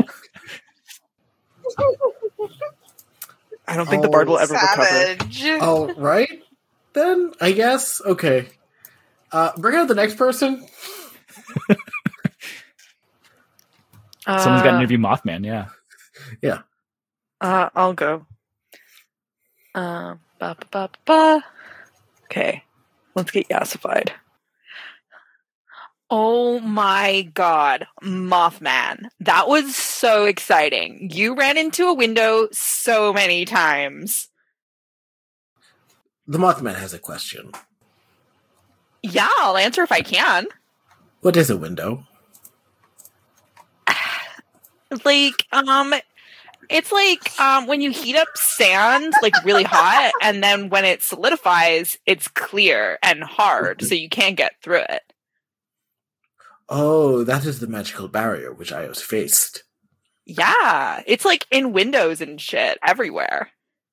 I don't think the bard will ever recover. Savage. Oh, right? Then, I guess. Okay. Uh, bring out the next person. Someone's got to Uh, interview Mothman, yeah. Yeah. Uh, I'll go. Uh, ba, ba, ba, ba. Okay, let's get yassified. Oh my god, Mothman. That was so exciting. You ran into a window so many times. The Mothman has a question. Yeah, I'll answer if I can. What is a window? Like, um, it's like um, when you heat up sand, like really hot, and then when it solidifies, it's clear and hard, so you can't get through it. Oh, that is the magical barrier which Ios faced. Yeah, it's like in windows and shit everywhere.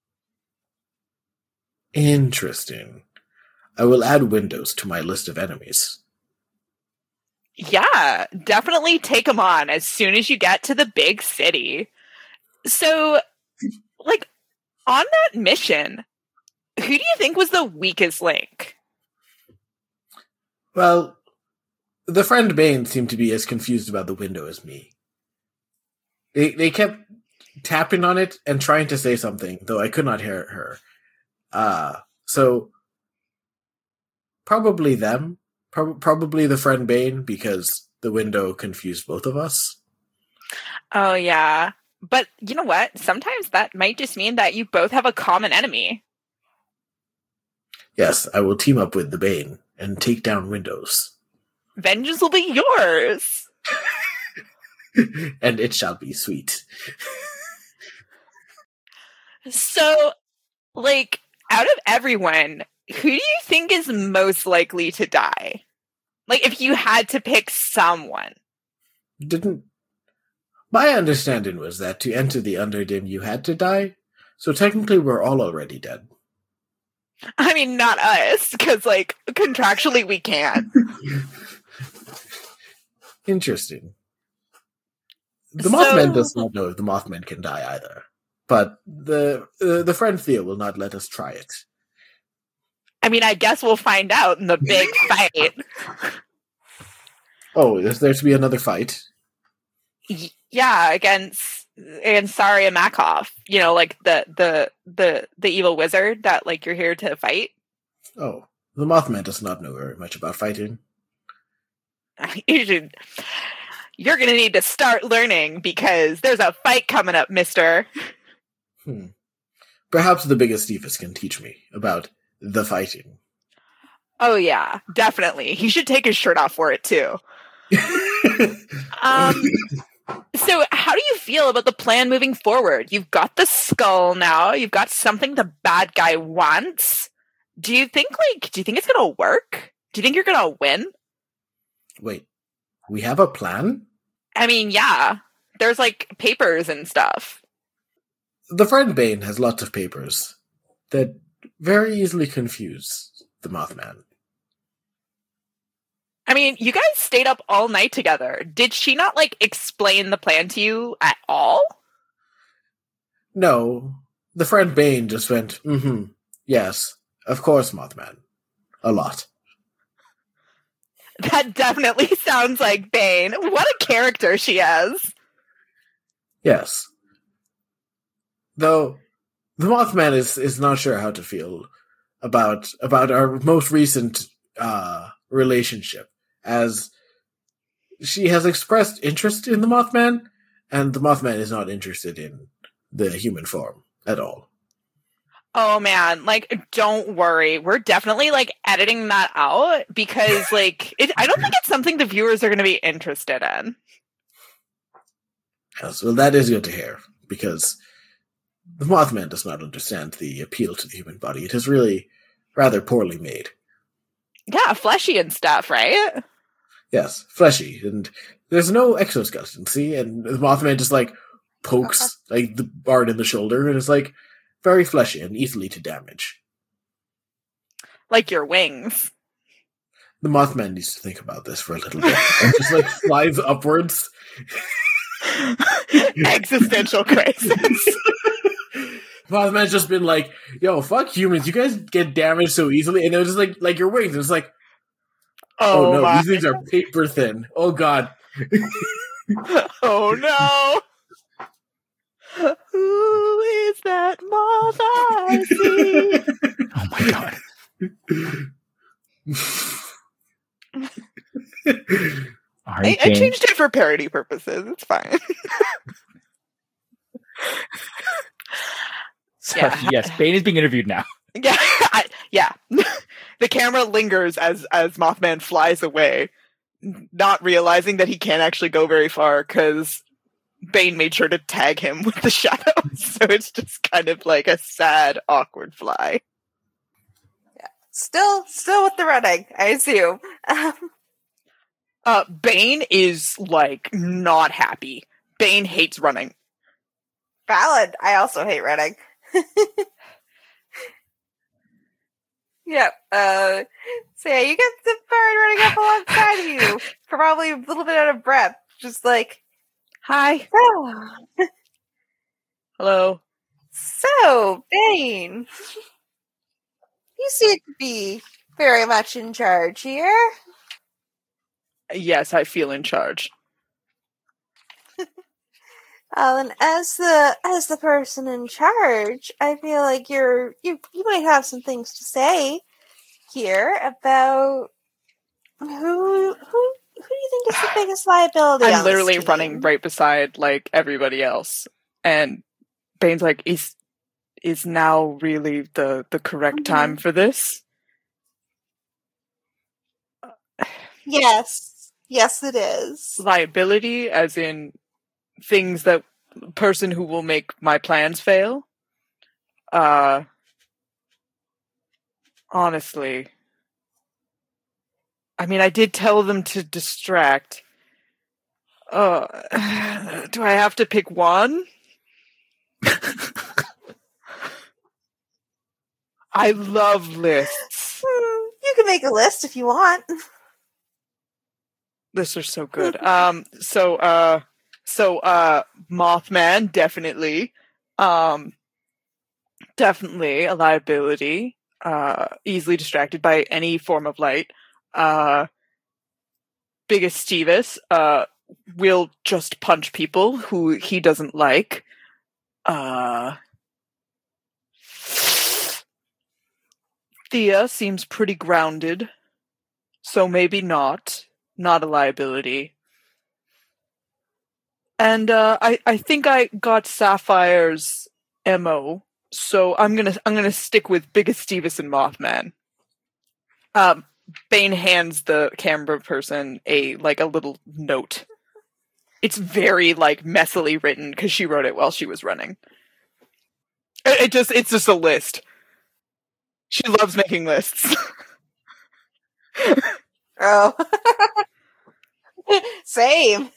Interesting. I will add windows to my list of enemies. Yeah, definitely take them on as soon as you get to the big city. So, like, on that mission, who do you think was the weakest link? Well, the friend Bane seemed to be as confused about the window as me. They they kept tapping on it and trying to say something, though I could not hear her. Uh, so, probably them. Pro- probably the friend Bane, because the window confused both of us. Oh, yeah. But you know what? Sometimes that might just mean that you both have a common enemy. Yes, I will team up with the Bane and take down windows. Vengeance will be yours. And it shall be sweet. So, like, out of everyone, who do you think is most likely to die? Like, if you had to pick someone. Didn't... My understanding was that to enter the Underdim you had to die, so technically we're all already dead. I mean, not us, because, like, contractually we can. Interesting. The So- Mothman does not know if the Mothman can die either. But the uh, the friend Theo will not let us try it. I mean, I guess we'll find out in the big fight. Oh, is there to be another fight? Y- yeah, against against Saria Makov. You know, like the the the the evil wizard that like you're here to fight. Oh, the Mothman does not know very much about fighting. You should. You're gonna need to start learning because there's a fight coming up, Mister. Hmm. Perhaps the biggest Stephus can teach me about the fighting. Oh yeah, definitely. He should take his shirt off for it too. Um. So, how do you feel about the plan moving forward? You've got the skull now. You've got something the bad guy wants. Do you think, like, do you think it's gonna work? Do you think you're gonna win? Wait, we have a plan? I mean, yeah. There's, like, papers and stuff. The friend Bane has lots of papers that very easily confuse the Mothman. I mean, you guys stayed up all night together. Did she not, like, explain the plan to you at all? No, the friend Bane just went, mm-hmm, yes, of course, Mothman. A lot. That definitely sounds like Bane. What a character she has. Yes. Though, the Mothman is, is not sure how to feel about about our most recent uh, relationship, as she has expressed interest in the Mothman, And the Mothman is not interested in the human form at all. Oh man, like don't worry. We're definitely like editing that out because like it, I don't think it's something the viewers are going to be interested in. Yes, well, that is good to hear because the Mothman does not understand the appeal to the human body. It is really rather poorly made. Yeah, fleshy and stuff, right? Yes, fleshy, and there's no exoskeleton. See, and the Mothman just like pokes like the Bard in the shoulder, and it's like. Very fleshy and easily to damage. Like your wings. The Mothman needs to think about this for a little bit. And just like flies upwards. Existential crisis. Mothman's just been like, yo, fuck humans, you guys get damaged so easily. And it was just like like your wings. It was like, oh, oh no, my. These things are paper thin. Oh god. Oh no. Who is that moth I see? Oh my god. I, I changed it for parody purposes. It's fine. So, yeah. Yes, Bane is being interviewed now. Yeah, I, yeah. The camera lingers as as Mothman flies away, not realizing that he can't actually go very far because Bane made sure to tag him with the shadow, so it's just kind of like a sad, awkward fly. Yeah, still, still with the running, I assume. uh, Bane is like not happy. Bane hates running. Valid. I also hate running. Yep. Uh, so yeah, you get the bird running up alongside you, probably a little bit out of breath, just like. Hi. Oh. Hello. So, Bane, you seem to be very much in charge here. Yes, I feel in charge. Well, and as the as the person in charge, I feel like you're you you might have some things to say here about who who. Who do you think is the biggest liability? I'm on literally this team? running right beside like everybody else, and Bane's like, "Is is now really the the correct mm-hmm. time for this?" Yes, yes, it is. Liability, as in things that person who will make my plans fail. Uh, honestly. I mean, I did tell them to distract. Uh, do I have to pick one? I love lists. You can make a list if you want. Lists are so good. um, so, uh, so, uh, Mothman, definitely. Um, definitely a liability. Uh, easily distracted by any form of light. Uh, Biggest Stevis, uh, will just punch people who he doesn't like. Uh, Thea seems pretty grounded, so maybe not. Not a liability. And, uh, I, I think I got Sapphire's M O, so I'm gonna, I'm gonna stick with Biggest Stevis and Mothman. Um, Bane hands the camera person a like a little note. It's very like messily written because she wrote it while she was running. It, it just it's just a list. She loves making lists. Oh, same.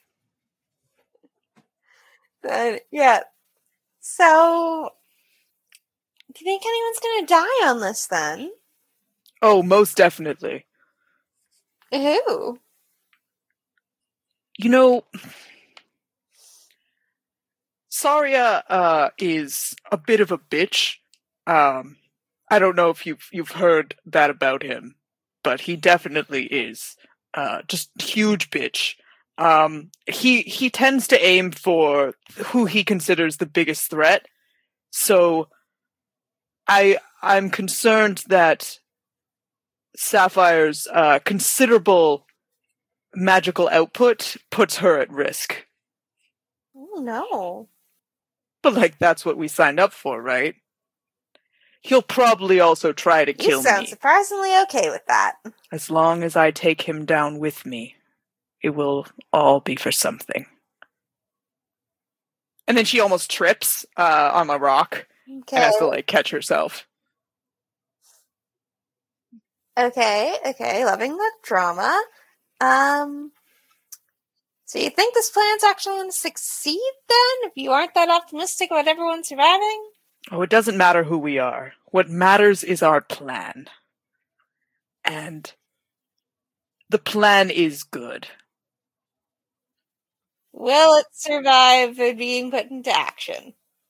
uh, yeah. So, do you think anyone's gonna die on this then? Oh, most definitely. Who? You know, Saria uh, is a bit of a bitch. Um, I don't know if you've you've heard that about him, but he definitely is. Uh, just huge bitch. Um, he he tends to aim for who he considers the biggest threat. So, I I'm concerned that Sapphire's uh, considerable magical output puts her at risk. Oh, no. But, like, that's what we signed up for, right? He'll probably also try to You kill sound me. surprisingly okay with that. As long as I take him down with me, it will all be for something. And then she almost trips uh, on a rock Okay. and has to, like, catch herself. Okay, okay, loving the drama. Um, so you think this plan's actually going to succeed then? If you aren't that optimistic about everyone surviving? Oh, it doesn't matter who we are. What matters is our plan. And the plan is good. Will it survive it being put into action?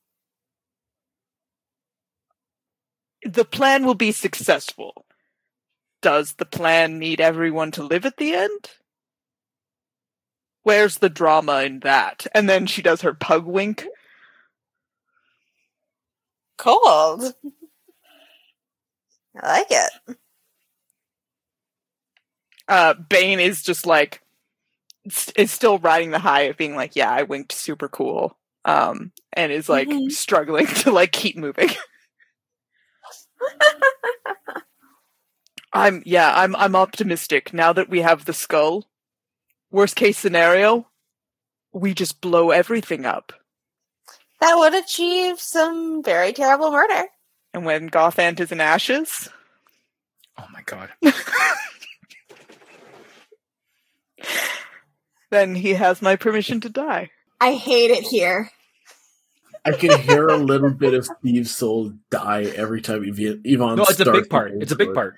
The plan will be successful. Does the plan need everyone to live at the end? Where's the drama in that? And then she does her pug wink. Cold. I like it. Uh, Bane is just like, is still riding the high of being like, yeah, I winked super cool. Um, and is like Mhm. struggling to like keep moving. I'm, yeah, I'm, I'm optimistic now that we have the skull. Worst case scenario, we just blow everything up. That would achieve some very terrible murder. And when Gothant is in ashes, Oh my god. then he has my permission to die. I hate it here. I can hear a little bit of Steve's soul die every time Yv- Yvonne No, it's a starts big part. the It's a big story. part.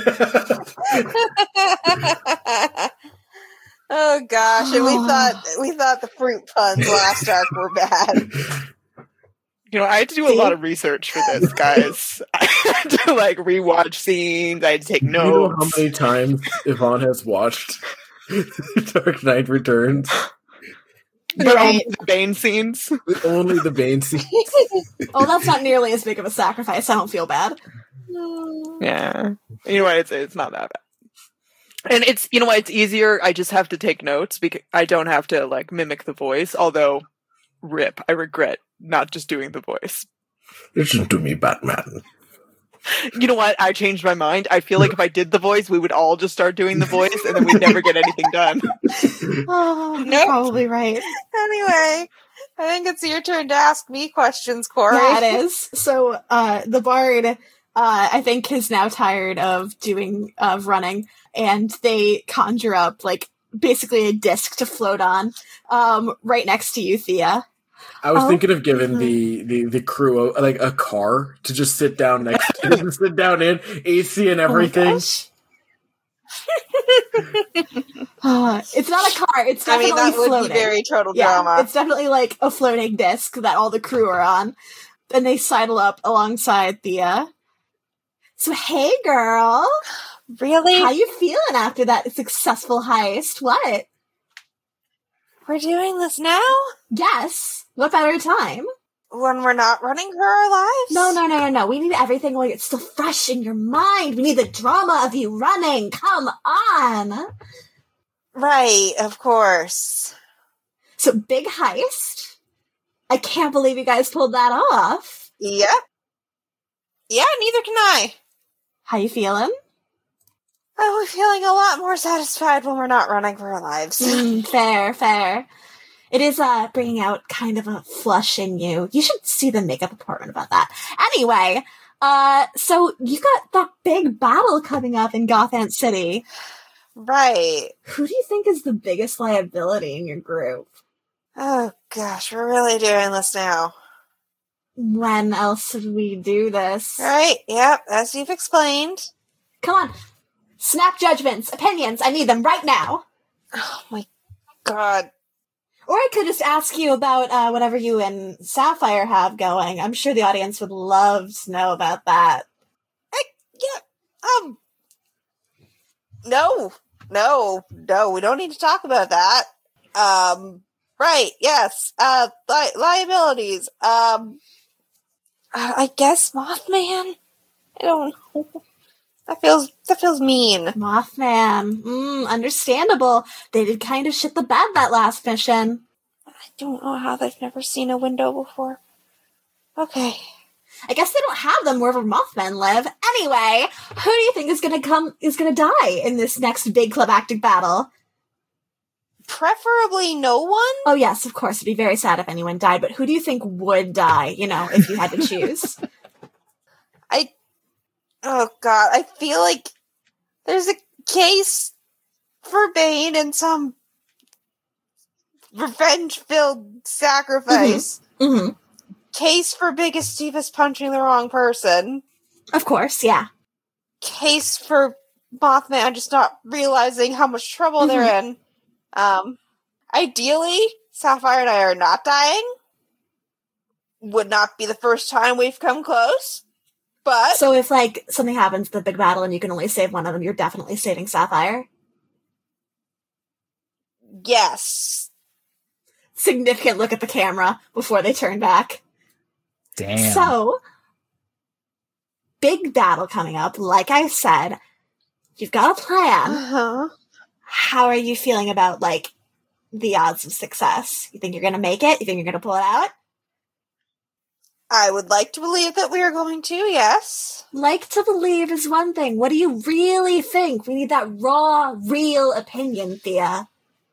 Oh gosh, and we thought we thought the fruit puns last arc were bad. You know, I had to do a See? lot of research for this, guys. I had to like rewatch scenes. I had to take Do you know how notes. many times Yvonne has watched Dark Knight Returns? But Right. only the Bane scenes. Only the Bane scene. Oh, that's not nearly as big of a sacrifice. I don't feel bad. Yeah. You know what? It's it's not that bad. And it's, you know what? It's easier. I just have to take notes because I don't have to like mimic the voice. Although, rip, I regret not just doing the voice. Listen to me, Batman. You know what? I changed my mind. I feel like if I did the voice, we would all just start doing the voice, and then we'd never get anything done. Oh, you're Nope. probably right. Anyway, I think it's your turn to ask me questions, Corey. Yeah, it is. So, uh, the bard, uh, I think is now tired of doing, of running, and they conjure up, like, basically a disc to float on, um, right next to you, Thea. I was Oh. thinking of giving the, the, the crew a, like a car to just sit down next to, to sit down in, A C and everything. Oh my gosh. Uh, it's not a car. It's I definitely mean, that would floating. be very total Yeah, drama. it's definitely like a floating disc that all the crew are on. And they sidle up alongside Thea. So, hey, girl. Really? How you feeling after that successful heist? What? We're doing this now? Yes. What better time? When we're not running for our lives? No, no, no, no, no. We need everything while it's still fresh in your mind. We need the drama of you running. Come on. Right, of course. So, big heist. I can't believe you guys pulled that off. Yep. Yeah, neither can I. How you feeling? Oh, we're feeling a lot more satisfied when we're not running for our lives. Mm, fair, fair. It is uh bringing out kind of a flush in you. You should see the makeup department about that. Anyway, uh, so you got that big battle coming up in Gotham City. Right. Who do you think is the biggest liability in your group? Oh gosh, we're really doing this now. When else would we do this? Right, yep, as you've explained. Come on. Snap judgments, opinions. I need them right now. Oh my god. Or I could just ask you about uh, whatever you and Sapphire have going. I'm sure the audience would love to know about that. I, yeah, um, no, no, no, we don't need to talk about that. Um, right, yes, uh, li- liabilities, um, uh, I guess Mothman? I don't know. That feels, that feels mean. Mothman. Mm, understandable. They did kind of shit the bed that last mission. I don't know how they've never seen a window before. Okay. I guess they don't have them wherever Mothman live. Anyway, who do you think is gonna come is gonna die in this next big climactic battle? Preferably no one? Oh yes, of course, it'd be very sad if anyone died, but who do you think would die, you know, if you had to choose? I Oh god, I feel like there's a case for Bane and some revenge-filled sacrifice. Mm-hmm. Mm-hmm. Case for Biggest Stevus punching the wrong person. Of course, yeah. Case for Mothman just not realizing how much trouble mm-hmm. they're in. Um, ideally, Sapphire and I are not dying. Would not be the first time we've come close. But so if, like, something happens to the big battle and you can only save one of them, you're definitely saving Sapphire? Yes. Significant look at the camera before they turn back. Damn. So, big battle coming up. Like I said, you've got a plan. Uh-huh. How are you feeling about, like, the odds of success? You think you're going to make it? You think you're going to pull it out? I would like to believe that we are going to, yes. Like to believe is one thing. What do you really think? We need that raw, real opinion, Thea.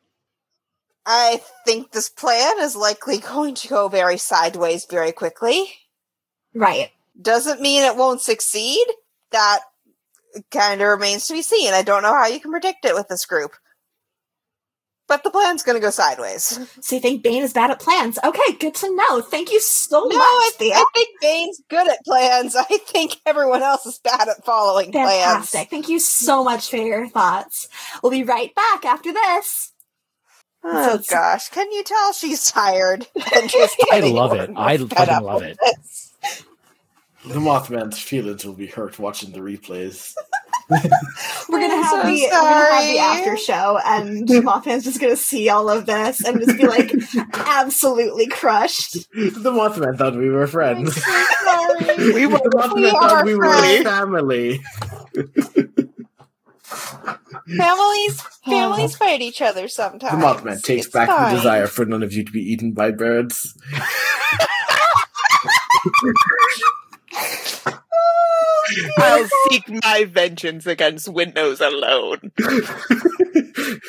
I think this plan is likely going to go very sideways very quickly. Right. Doesn't mean it won't succeed. That kind of remains to be seen. I don't know how you can predict it with this group. But the plan's going to go sideways. So you think Bane is bad at plans? Okay, good to know. Thank you so no, much, I, Thea. I think Bane's good at plans. I think everyone else is bad at following Fantastic. plans. Fantastic. Thank you so much for your thoughts. We'll be right back after this. Oh, so gosh. Can you tell she's tired? And just I love it. I fucking love it. This. The Mothman's feelings will be hurt watching the replays. We're gonna have so the we're gonna have the after show, and Mothman's just gonna see all of this and just be like absolutely crushed. The Mothman thought we were friends. So sorry. we were, the Mothman we thought we friends. were family. Families, families fight each other sometimes. The Mothman takes it's back fine. the desire for none of you to be eaten by birds. I'll seek my vengeance against Windows alone. The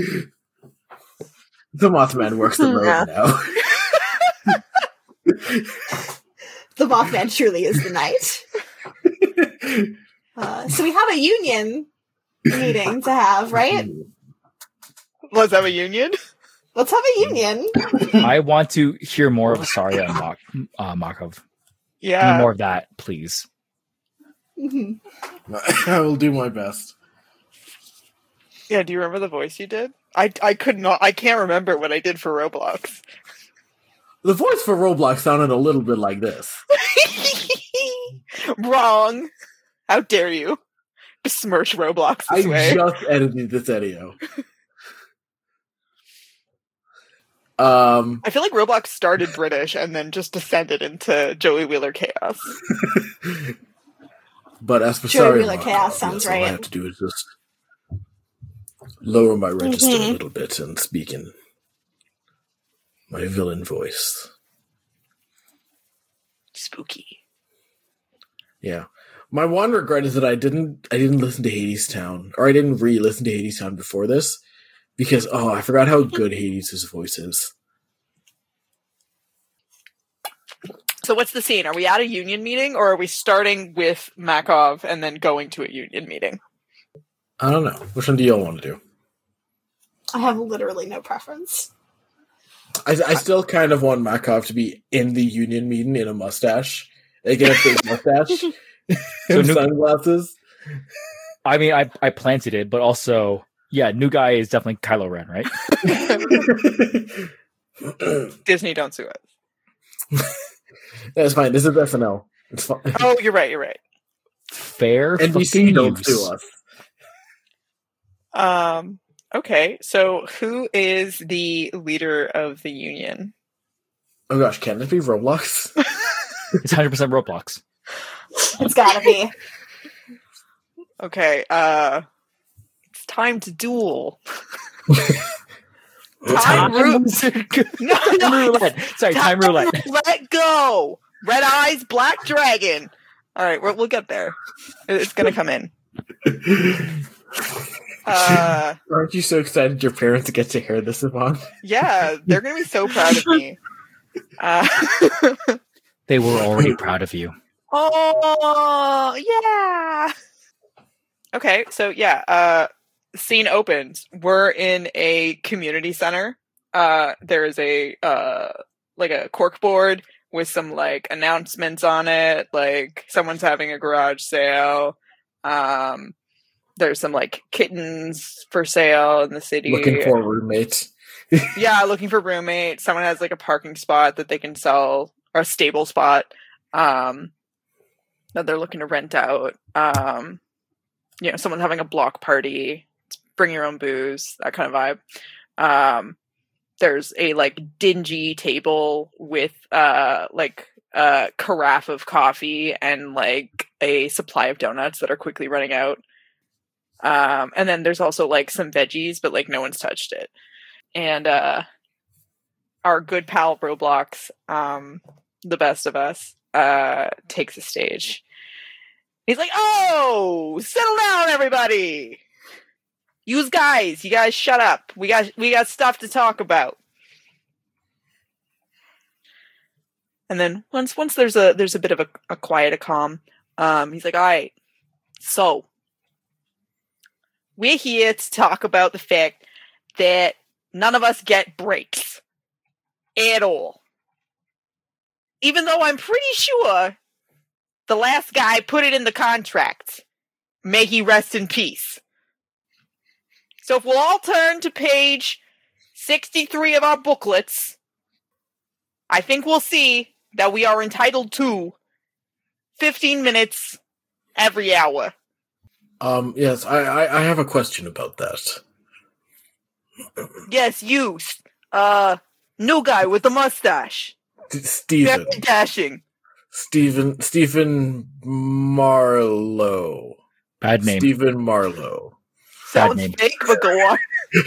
Mothman works the road Yeah. now. The Mothman truly is the knight. Uh, so we have a union meeting to have, right? Let's have a union? Let's have a union. I want to hear more of Saria and Mak- uh, Makov. Yeah. More of that, please. Mm-hmm. I will do my best. Yeah, do you remember the voice you did? I, I could not, I can't remember what I did for Roblox. The voice for Roblox sounded a little bit like this. Wrong. How dare you besmirch Roblox this I way. just edited this video. Um, I feel like Roblox started British and then just descended into Joey Wheeler chaos. but as for Joey sorry, Wheeler chaos sounds all I right. have to do is just lower my register Mhm. a little bit and speak in my villain voice. Spooky. Yeah. My one regret is that I didn't I didn't listen to Hades Town, or I didn't re-listen to Hades Town before this, because oh, I forgot how good Hades' voice is. So what's the scene? Are we at a union meeting, or are we starting with Makov and then going to a union meeting? I don't know. Which one do y'all want to do? I have literally no preference. I, I still kind of want Makov to be in the union meeting in a mustache. Like in a fake mustache. So and new- sunglasses. I mean, I I planted it, but also, yeah, new guy is definitely Kylo Ren, right? Disney, don't sue us. That's fine. This is S N L. It's fine. Oh, you're right, you're right. Fair N B C fucking don't use. sue us. Um, okay, so who is the leader of the union? Oh gosh, can it be Roblox? It's one hundred percent Roblox. It's gotta be. Okay, uh, it's time to duel. Time roulette. No, Time no. roulette. Sorry, time roulette. Let go. Red eyes, black dragon. All right, we'll, we'll get there. It's gonna come in. Uh, Aren't you so excited your parents get to hear this, Yvonne? yeah, they're gonna be so proud of me. Uh, They were already proud of you. oh yeah. Okay, so yeah, uh, scene opens. We're in a community center. Uh, there is a uh, like a cork board with some like announcements on it, like someone's having a garage sale. Um, there's some like kittens for sale in the city. Looking for roommates. Yeah, looking for roommates. Someone has like a parking spot that they can sell, or a stable spot um, that they're looking to rent out. Um, you know, someone having a block party, bring your own booze, that kind of vibe. Um, there's a like dingy table with uh like a carafe of coffee and like a supply of donuts that are quickly running out. Um, and then there's also like some veggies, but like no one's touched it. And uh, our good pal Roblox, um, the best of us, uh, takes the stage. He's like, "Oh, settle down, everybody! You guys, you guys, shut up. We got we got stuff to talk about." And then once once there's a there's a bit of a, a quiet, a calm, um, he's like, "All right, so we're here to talk about the fact that none of us get breaks at all. Even though I'm pretty sure the last guy put it in the contract. May he rest in peace. So if we'll all turn to page sixty-three of our booklets, I think we'll see that we are entitled to fifteen minutes every hour." Um, yes, I, I, I have a question about that. Yes, you, uh, new guy with the mustache. D- Stephen. Very dashing. Stephen. Stephen Marlowe. Bad name. Stephen Marlowe. Bad Sounds name. fake, but go on.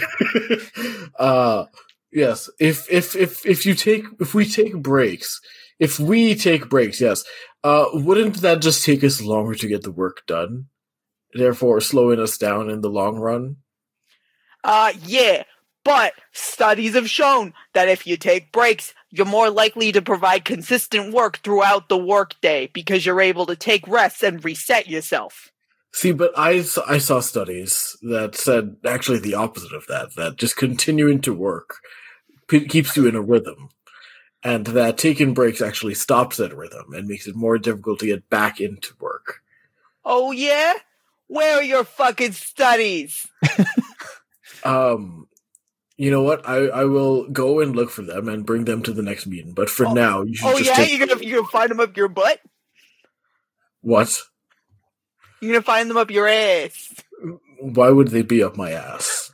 uh, yes. If if if if you take if we take breaks, if we take breaks, yes. Uh, wouldn't that just take us longer to get the work done? Therefore, slowing us down in the long run. Uh, yeah, but studies have shown that if you take breaks, you're more likely to provide consistent work throughout the workday because you're able to take rests and reset yourself. See, but I, I saw studies that said actually the opposite of that, that just continuing to work p- keeps you in a rhythm, and that taking breaks actually stops that rhythm and makes it more difficult to get back into work. Oh, yeah? Where are your fucking studies? Um, you know what? I, I will go and look for them and bring them to the next meeting, but for Oh, now, you should Oh, just yeah? take... You're gonna, you're gonna find them up your butt? What? You're gonna find them up your ass. Why would they be up my ass?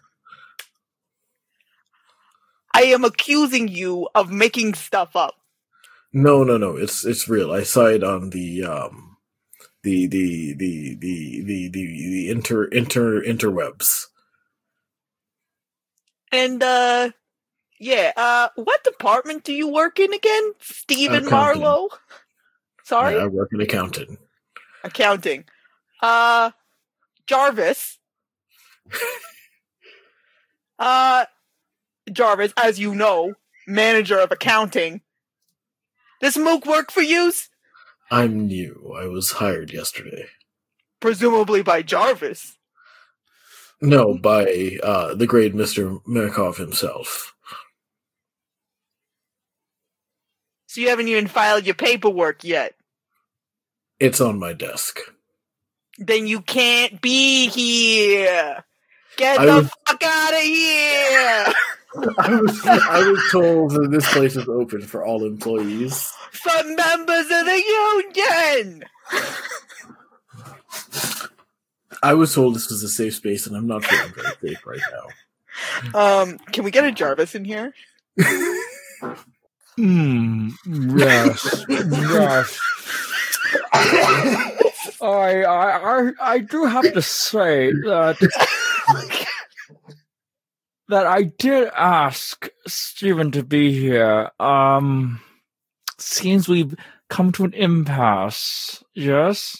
I am accusing you of making stuff up. No, no, no. It's it's real. I saw it on the um, the the the the the the, the inter inter interwebs. And, uh, yeah, uh, what department do you work in again? Stephen Accounting. Marlowe? Sorry? I, I work in accounting. Accounting. Uh, Jarvis. uh, Jarvis, as you know, manager of accounting. Does Mook work for yous? I'm new. I was hired yesterday. Presumably by Jarvis. No, by uh, the great Mister Mirkov himself. So you haven't even filed your paperwork yet. It's on my desk. Then you can't be here. Get I the was- fuck out of here! I was I was told that this place is open for all employees. For members of the union! I was told this was a safe space, and I'm not feeling very safe right now. Um, can we get a Jarvis in here? Hmm. Yes. Yes. I, I, I, I do have to say that that I did ask Stephen to be here. Um, seems we've come to an impasse. Yes?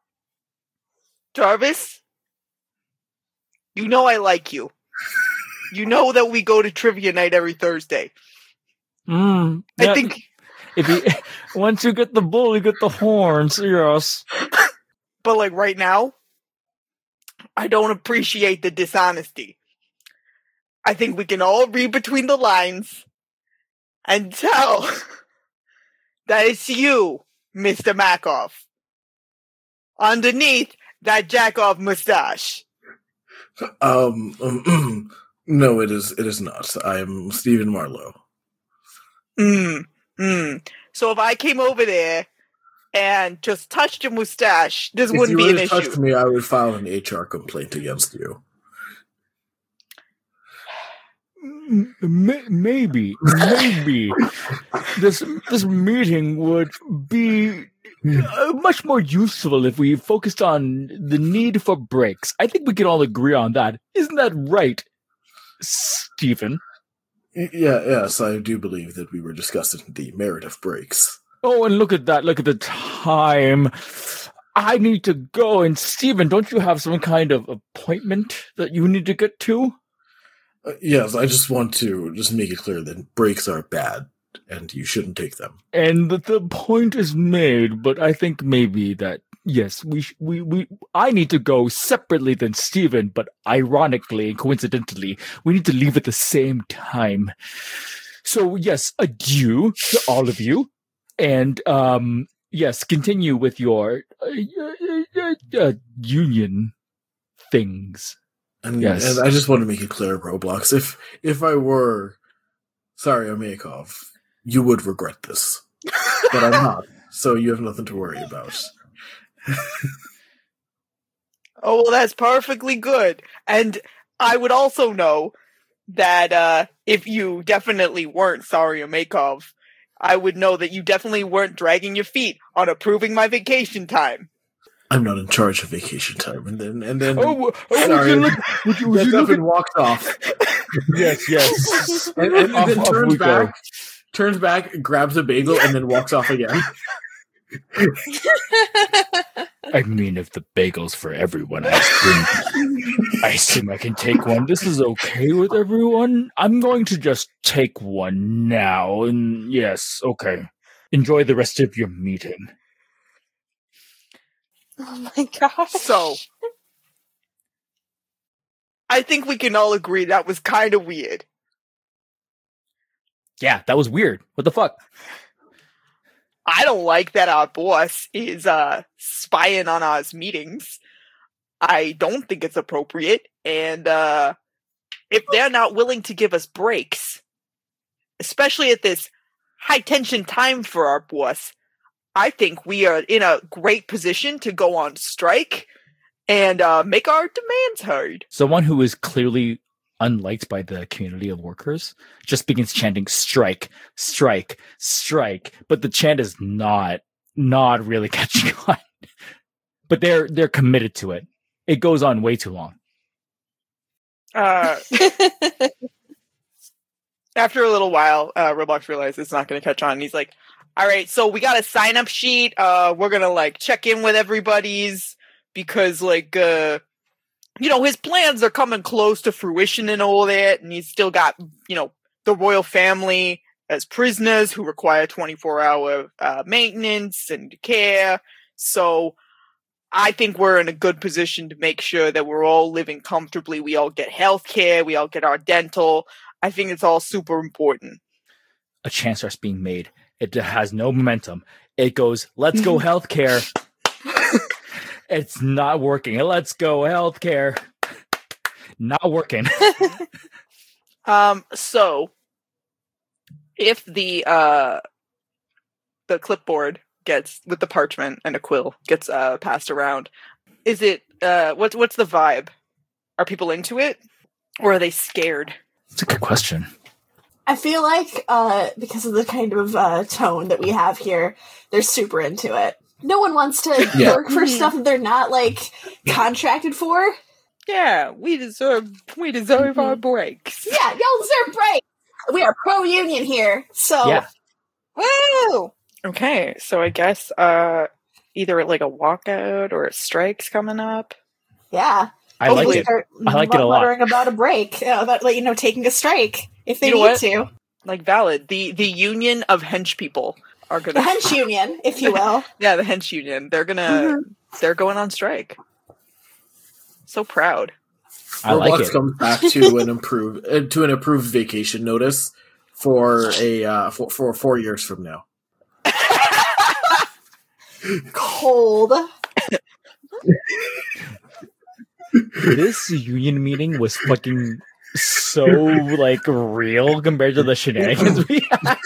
Jarvis, you know I like you. You know that we go to trivia night every Thursday. Mm, I yeah, think if you once you get the bull, you get the horns. Yes. But like right now, I don't appreciate the dishonesty. I think we can all read between the lines and tell that it's you, Mister Makoff, underneath that jack-off mustache. Um, um, no, it is. It is not. I am Stephen Marlowe. Hmm. Hmm. So if I came over there and just touched your mustache, this If wouldn't you be were an to issue. touch me, I would file an H R complaint against you. M- Maybe, maybe this this meeting would be uh, much more useful if we focused on the need for breaks. I think we can all agree on that. Isn't that right, Stephen? Y- Yeah, yes, I do believe that we were discussing the merit of breaks. Oh, and look at that. Look at the time. I need to go. And Stephen, don't you have some kind of appointment that you need to get to? Uh, yes, I just want to just make it clear that breaks are bad, and you shouldn't take them. And the, the point is made, but I think maybe that, yes, we, sh- we, we, I need to go separately than Stephen, but ironically and coincidentally, we need to leave at the same time. So, yes, adieu to all of you. And, um, yes, continue with your uh, uh, uh, uh, union things. And, Yes. and I just want to make it clear, Roblox, if if I were Saryamakov, you would regret this. But I'm not, so you have nothing to worry about. Oh, well, that's perfectly good. And I would also know that uh, if you definitely weren't Saryamakov, I would know that you definitely weren't dragging your feet on approving my vacation time. I'm not in charge of vacation time. And then, and then, Oh, oh sorry, would you look, would you, would gets you up look at, and walks off. yes, yes. And, and, Off- then off turns we go. back, turns back, grabs a bagel, and then walks off again. I mean, if the bagel's for everyone, I assume, I assume I can take one. This is okay with everyone? I'm going to just take one now, and yes, okay. Enjoy the rest of your meeting. Oh my gosh. So, I think we can all agree that was kind of weird. Yeah, that was weird. What the fuck? I don't like that our boss is uh, spying on our meetings. I don't think it's appropriate. And uh, if they're not willing to give us breaks, especially at this high tension time for our boss, I think we are in a great position to go on strike and uh, make our demands heard. Someone who is clearly unliked by the community of workers just begins chanting strike, strike, strike, but the chant is not not really catching on. But they're they're committed to it. It goes on way too long. Uh, after a little while, uh, Roblox realizes it's not going to catch on. And he's like, all right, so we got a sign-up sheet. Uh, we're going to, like, check in with everybody's because, like, uh, you know, his plans are coming close to fruition and all that. And he's still got, you know, the royal family as prisoners who require twenty-four hour uh, maintenance and care. So I think we're in a good position to make sure that we're all living comfortably. We all get health care. We all get our dental. I think it's all super important. A chant starts being made. It has no momentum. It goes, let's go healthcare. It's not working. Let's go healthcare. Not working. Um, so if the uh the clipboard gets with the parchment and a quill gets uh passed around, is it uh what's what's the vibe? Are people into it? Or are they scared? That's a good question. I feel like, uh, because of the kind of uh, tone that we have here, they're super into it. No one wants to Yeah. work for stuff that they're not, like, contracted for. Yeah, we deserve we deserve our breaks. Yeah, y'all deserve breaks. We are pro-union here, so Yeah. Woo! Okay, so I guess uh, either like a walkout or a strike's coming up. yeah. I like Hopefully it. start I like it a lot. muttering about a break, you know, about like you know taking a strike if they You know need what? to. Like valid. The the union of hench people are The gonna hench union, if you will. Yeah, the hench union. They're gonna Mm-hmm. they're going on strike. So proud. I like Roblox it. comes back to an improve uh, to an approved vacation notice for a uh, for, for four years from now. Cold. This union meeting was fucking so like real compared to the shenanigans we had.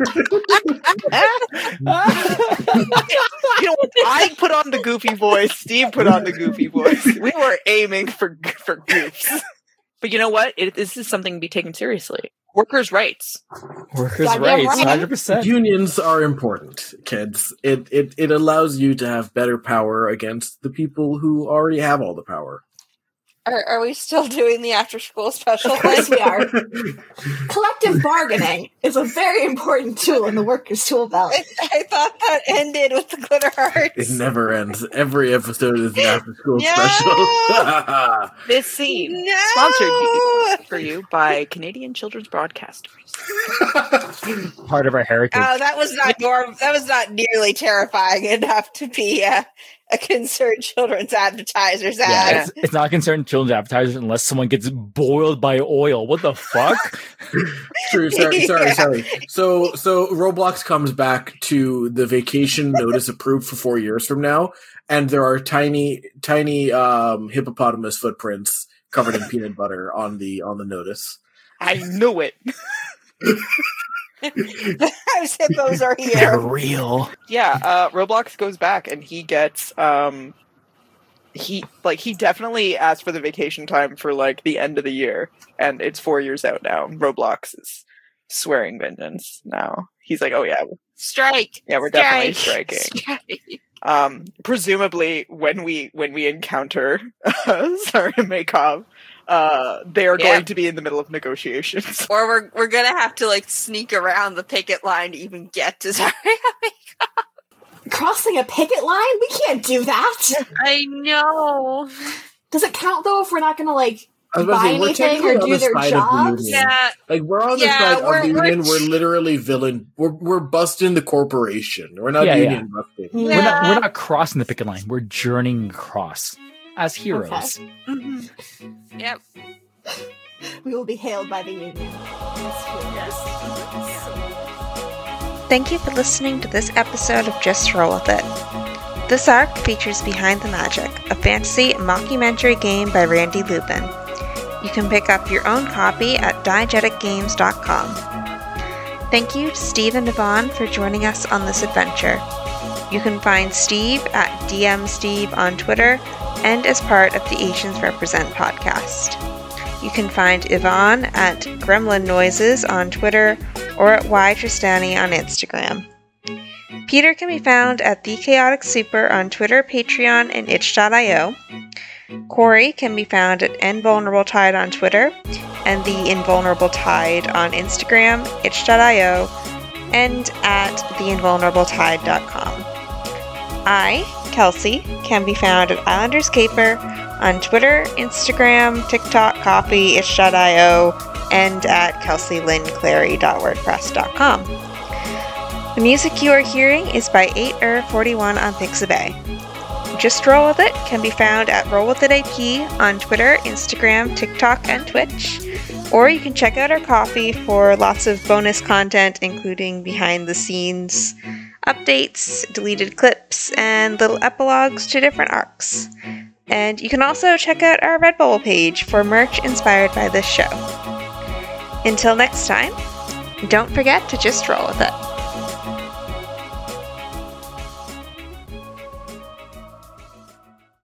You know what? I put on the goofy voice. Steve put on the goofy voice. We were aiming for for goofs. But you know what? It, this is something to be taken seriously. Workers' rights. Workers' Goddamn rights, right. one hundred percent. Unions are important, kids. It, it it allows you to have better power against the people who already have all the power. Are, are we still doing the after school special? Of course we are. Collective bargaining is a very important tool in the workers' tool belt. I, I thought that ended with the glitter hearts. It never ends. Every episode is an after school No! special. This scene No! sponsored for you by Canadian Children's Broadcasters. Part of our heritage. Oh, that was not norm- That was not nearly terrifying enough to be a, a concerned children's advertiser's yeah, ad. it's, it's not concerned children's advertisers unless someone gets boiled by oil. What the fuck? True, sorry, sorry, Yeah. sorry. So, so Roblox comes back to the vacation notice approved for four years from now, and there are tiny, tiny um, hippopotamus footprints covered in peanut butter on the on the notice. I knew it. Those hippos are They're here. real. Yeah, uh, Roblox goes back and he gets um, he like he definitely asked for the vacation time for like the end of the year, and it's four years out now. Roblox is swearing vengeance now. He's like, oh yeah, Strike. yeah, we're definitely Strike. striking. Strike. Um, presumably when we when we encounter uh, Sarah Makov, uh, they are Yeah. going to be in the middle of negotiations. Or we're we're gonna have to like sneak around the picket line to even get to Zarya. Crossing a picket line? We can't do that. I know. Does it count though if we're not gonna like I was about to buy say, we're anything technically or on do the their side of the jobs? union. Yeah. Like we're on the Yeah, side we're- of the we're union. We're ch- literally villain. We're we're busting the corporation. We're not Yeah, union busting. Yeah. We're not we're not crossing the picket line. We're journeying across as heroes. Mhm. Yep. We will be hailed by the union. Thank you for listening to this episode of Just Roll With It. This arc features Behind the Magic, a fantasy mockumentary game by Randy Lubin. You can pick up your own copy at diegetic games dot com. Thank you to Steve and Yvonne for joining us on this adventure. You can find Steve at D M Steve on Twitter and as part of the Asians Represent podcast. You can find Yvonne at Gremlin Noises on Twitter or at Y Tristani on Instagram. Peter can be found at The Chaotic Super on Twitter, Patreon, and itch dot io. Corey can be found at Invulnerable Tide on Twitter and The Invulnerable Tide on Instagram, itch dot io, and at the invulnerable tide dot com. I, Kelsey, can be found at Islanders Caper on Twitter, Instagram, TikTok, Coffee, itch dot io, and at kelsey lynn clary dot wordpress dot com. The music you are hearing is by eight er forty-one on Pixabay. Just Roll With It can be found at Roll With It A P on Twitter, Instagram, TikTok, and Twitch. Or you can check out our coffee for lots of bonus content, including behind the scenes updates, deleted clips, and little epilogues to different arcs. And you can also check out our Redbubble page for merch inspired by this show. Until next time, don't forget to just roll with it.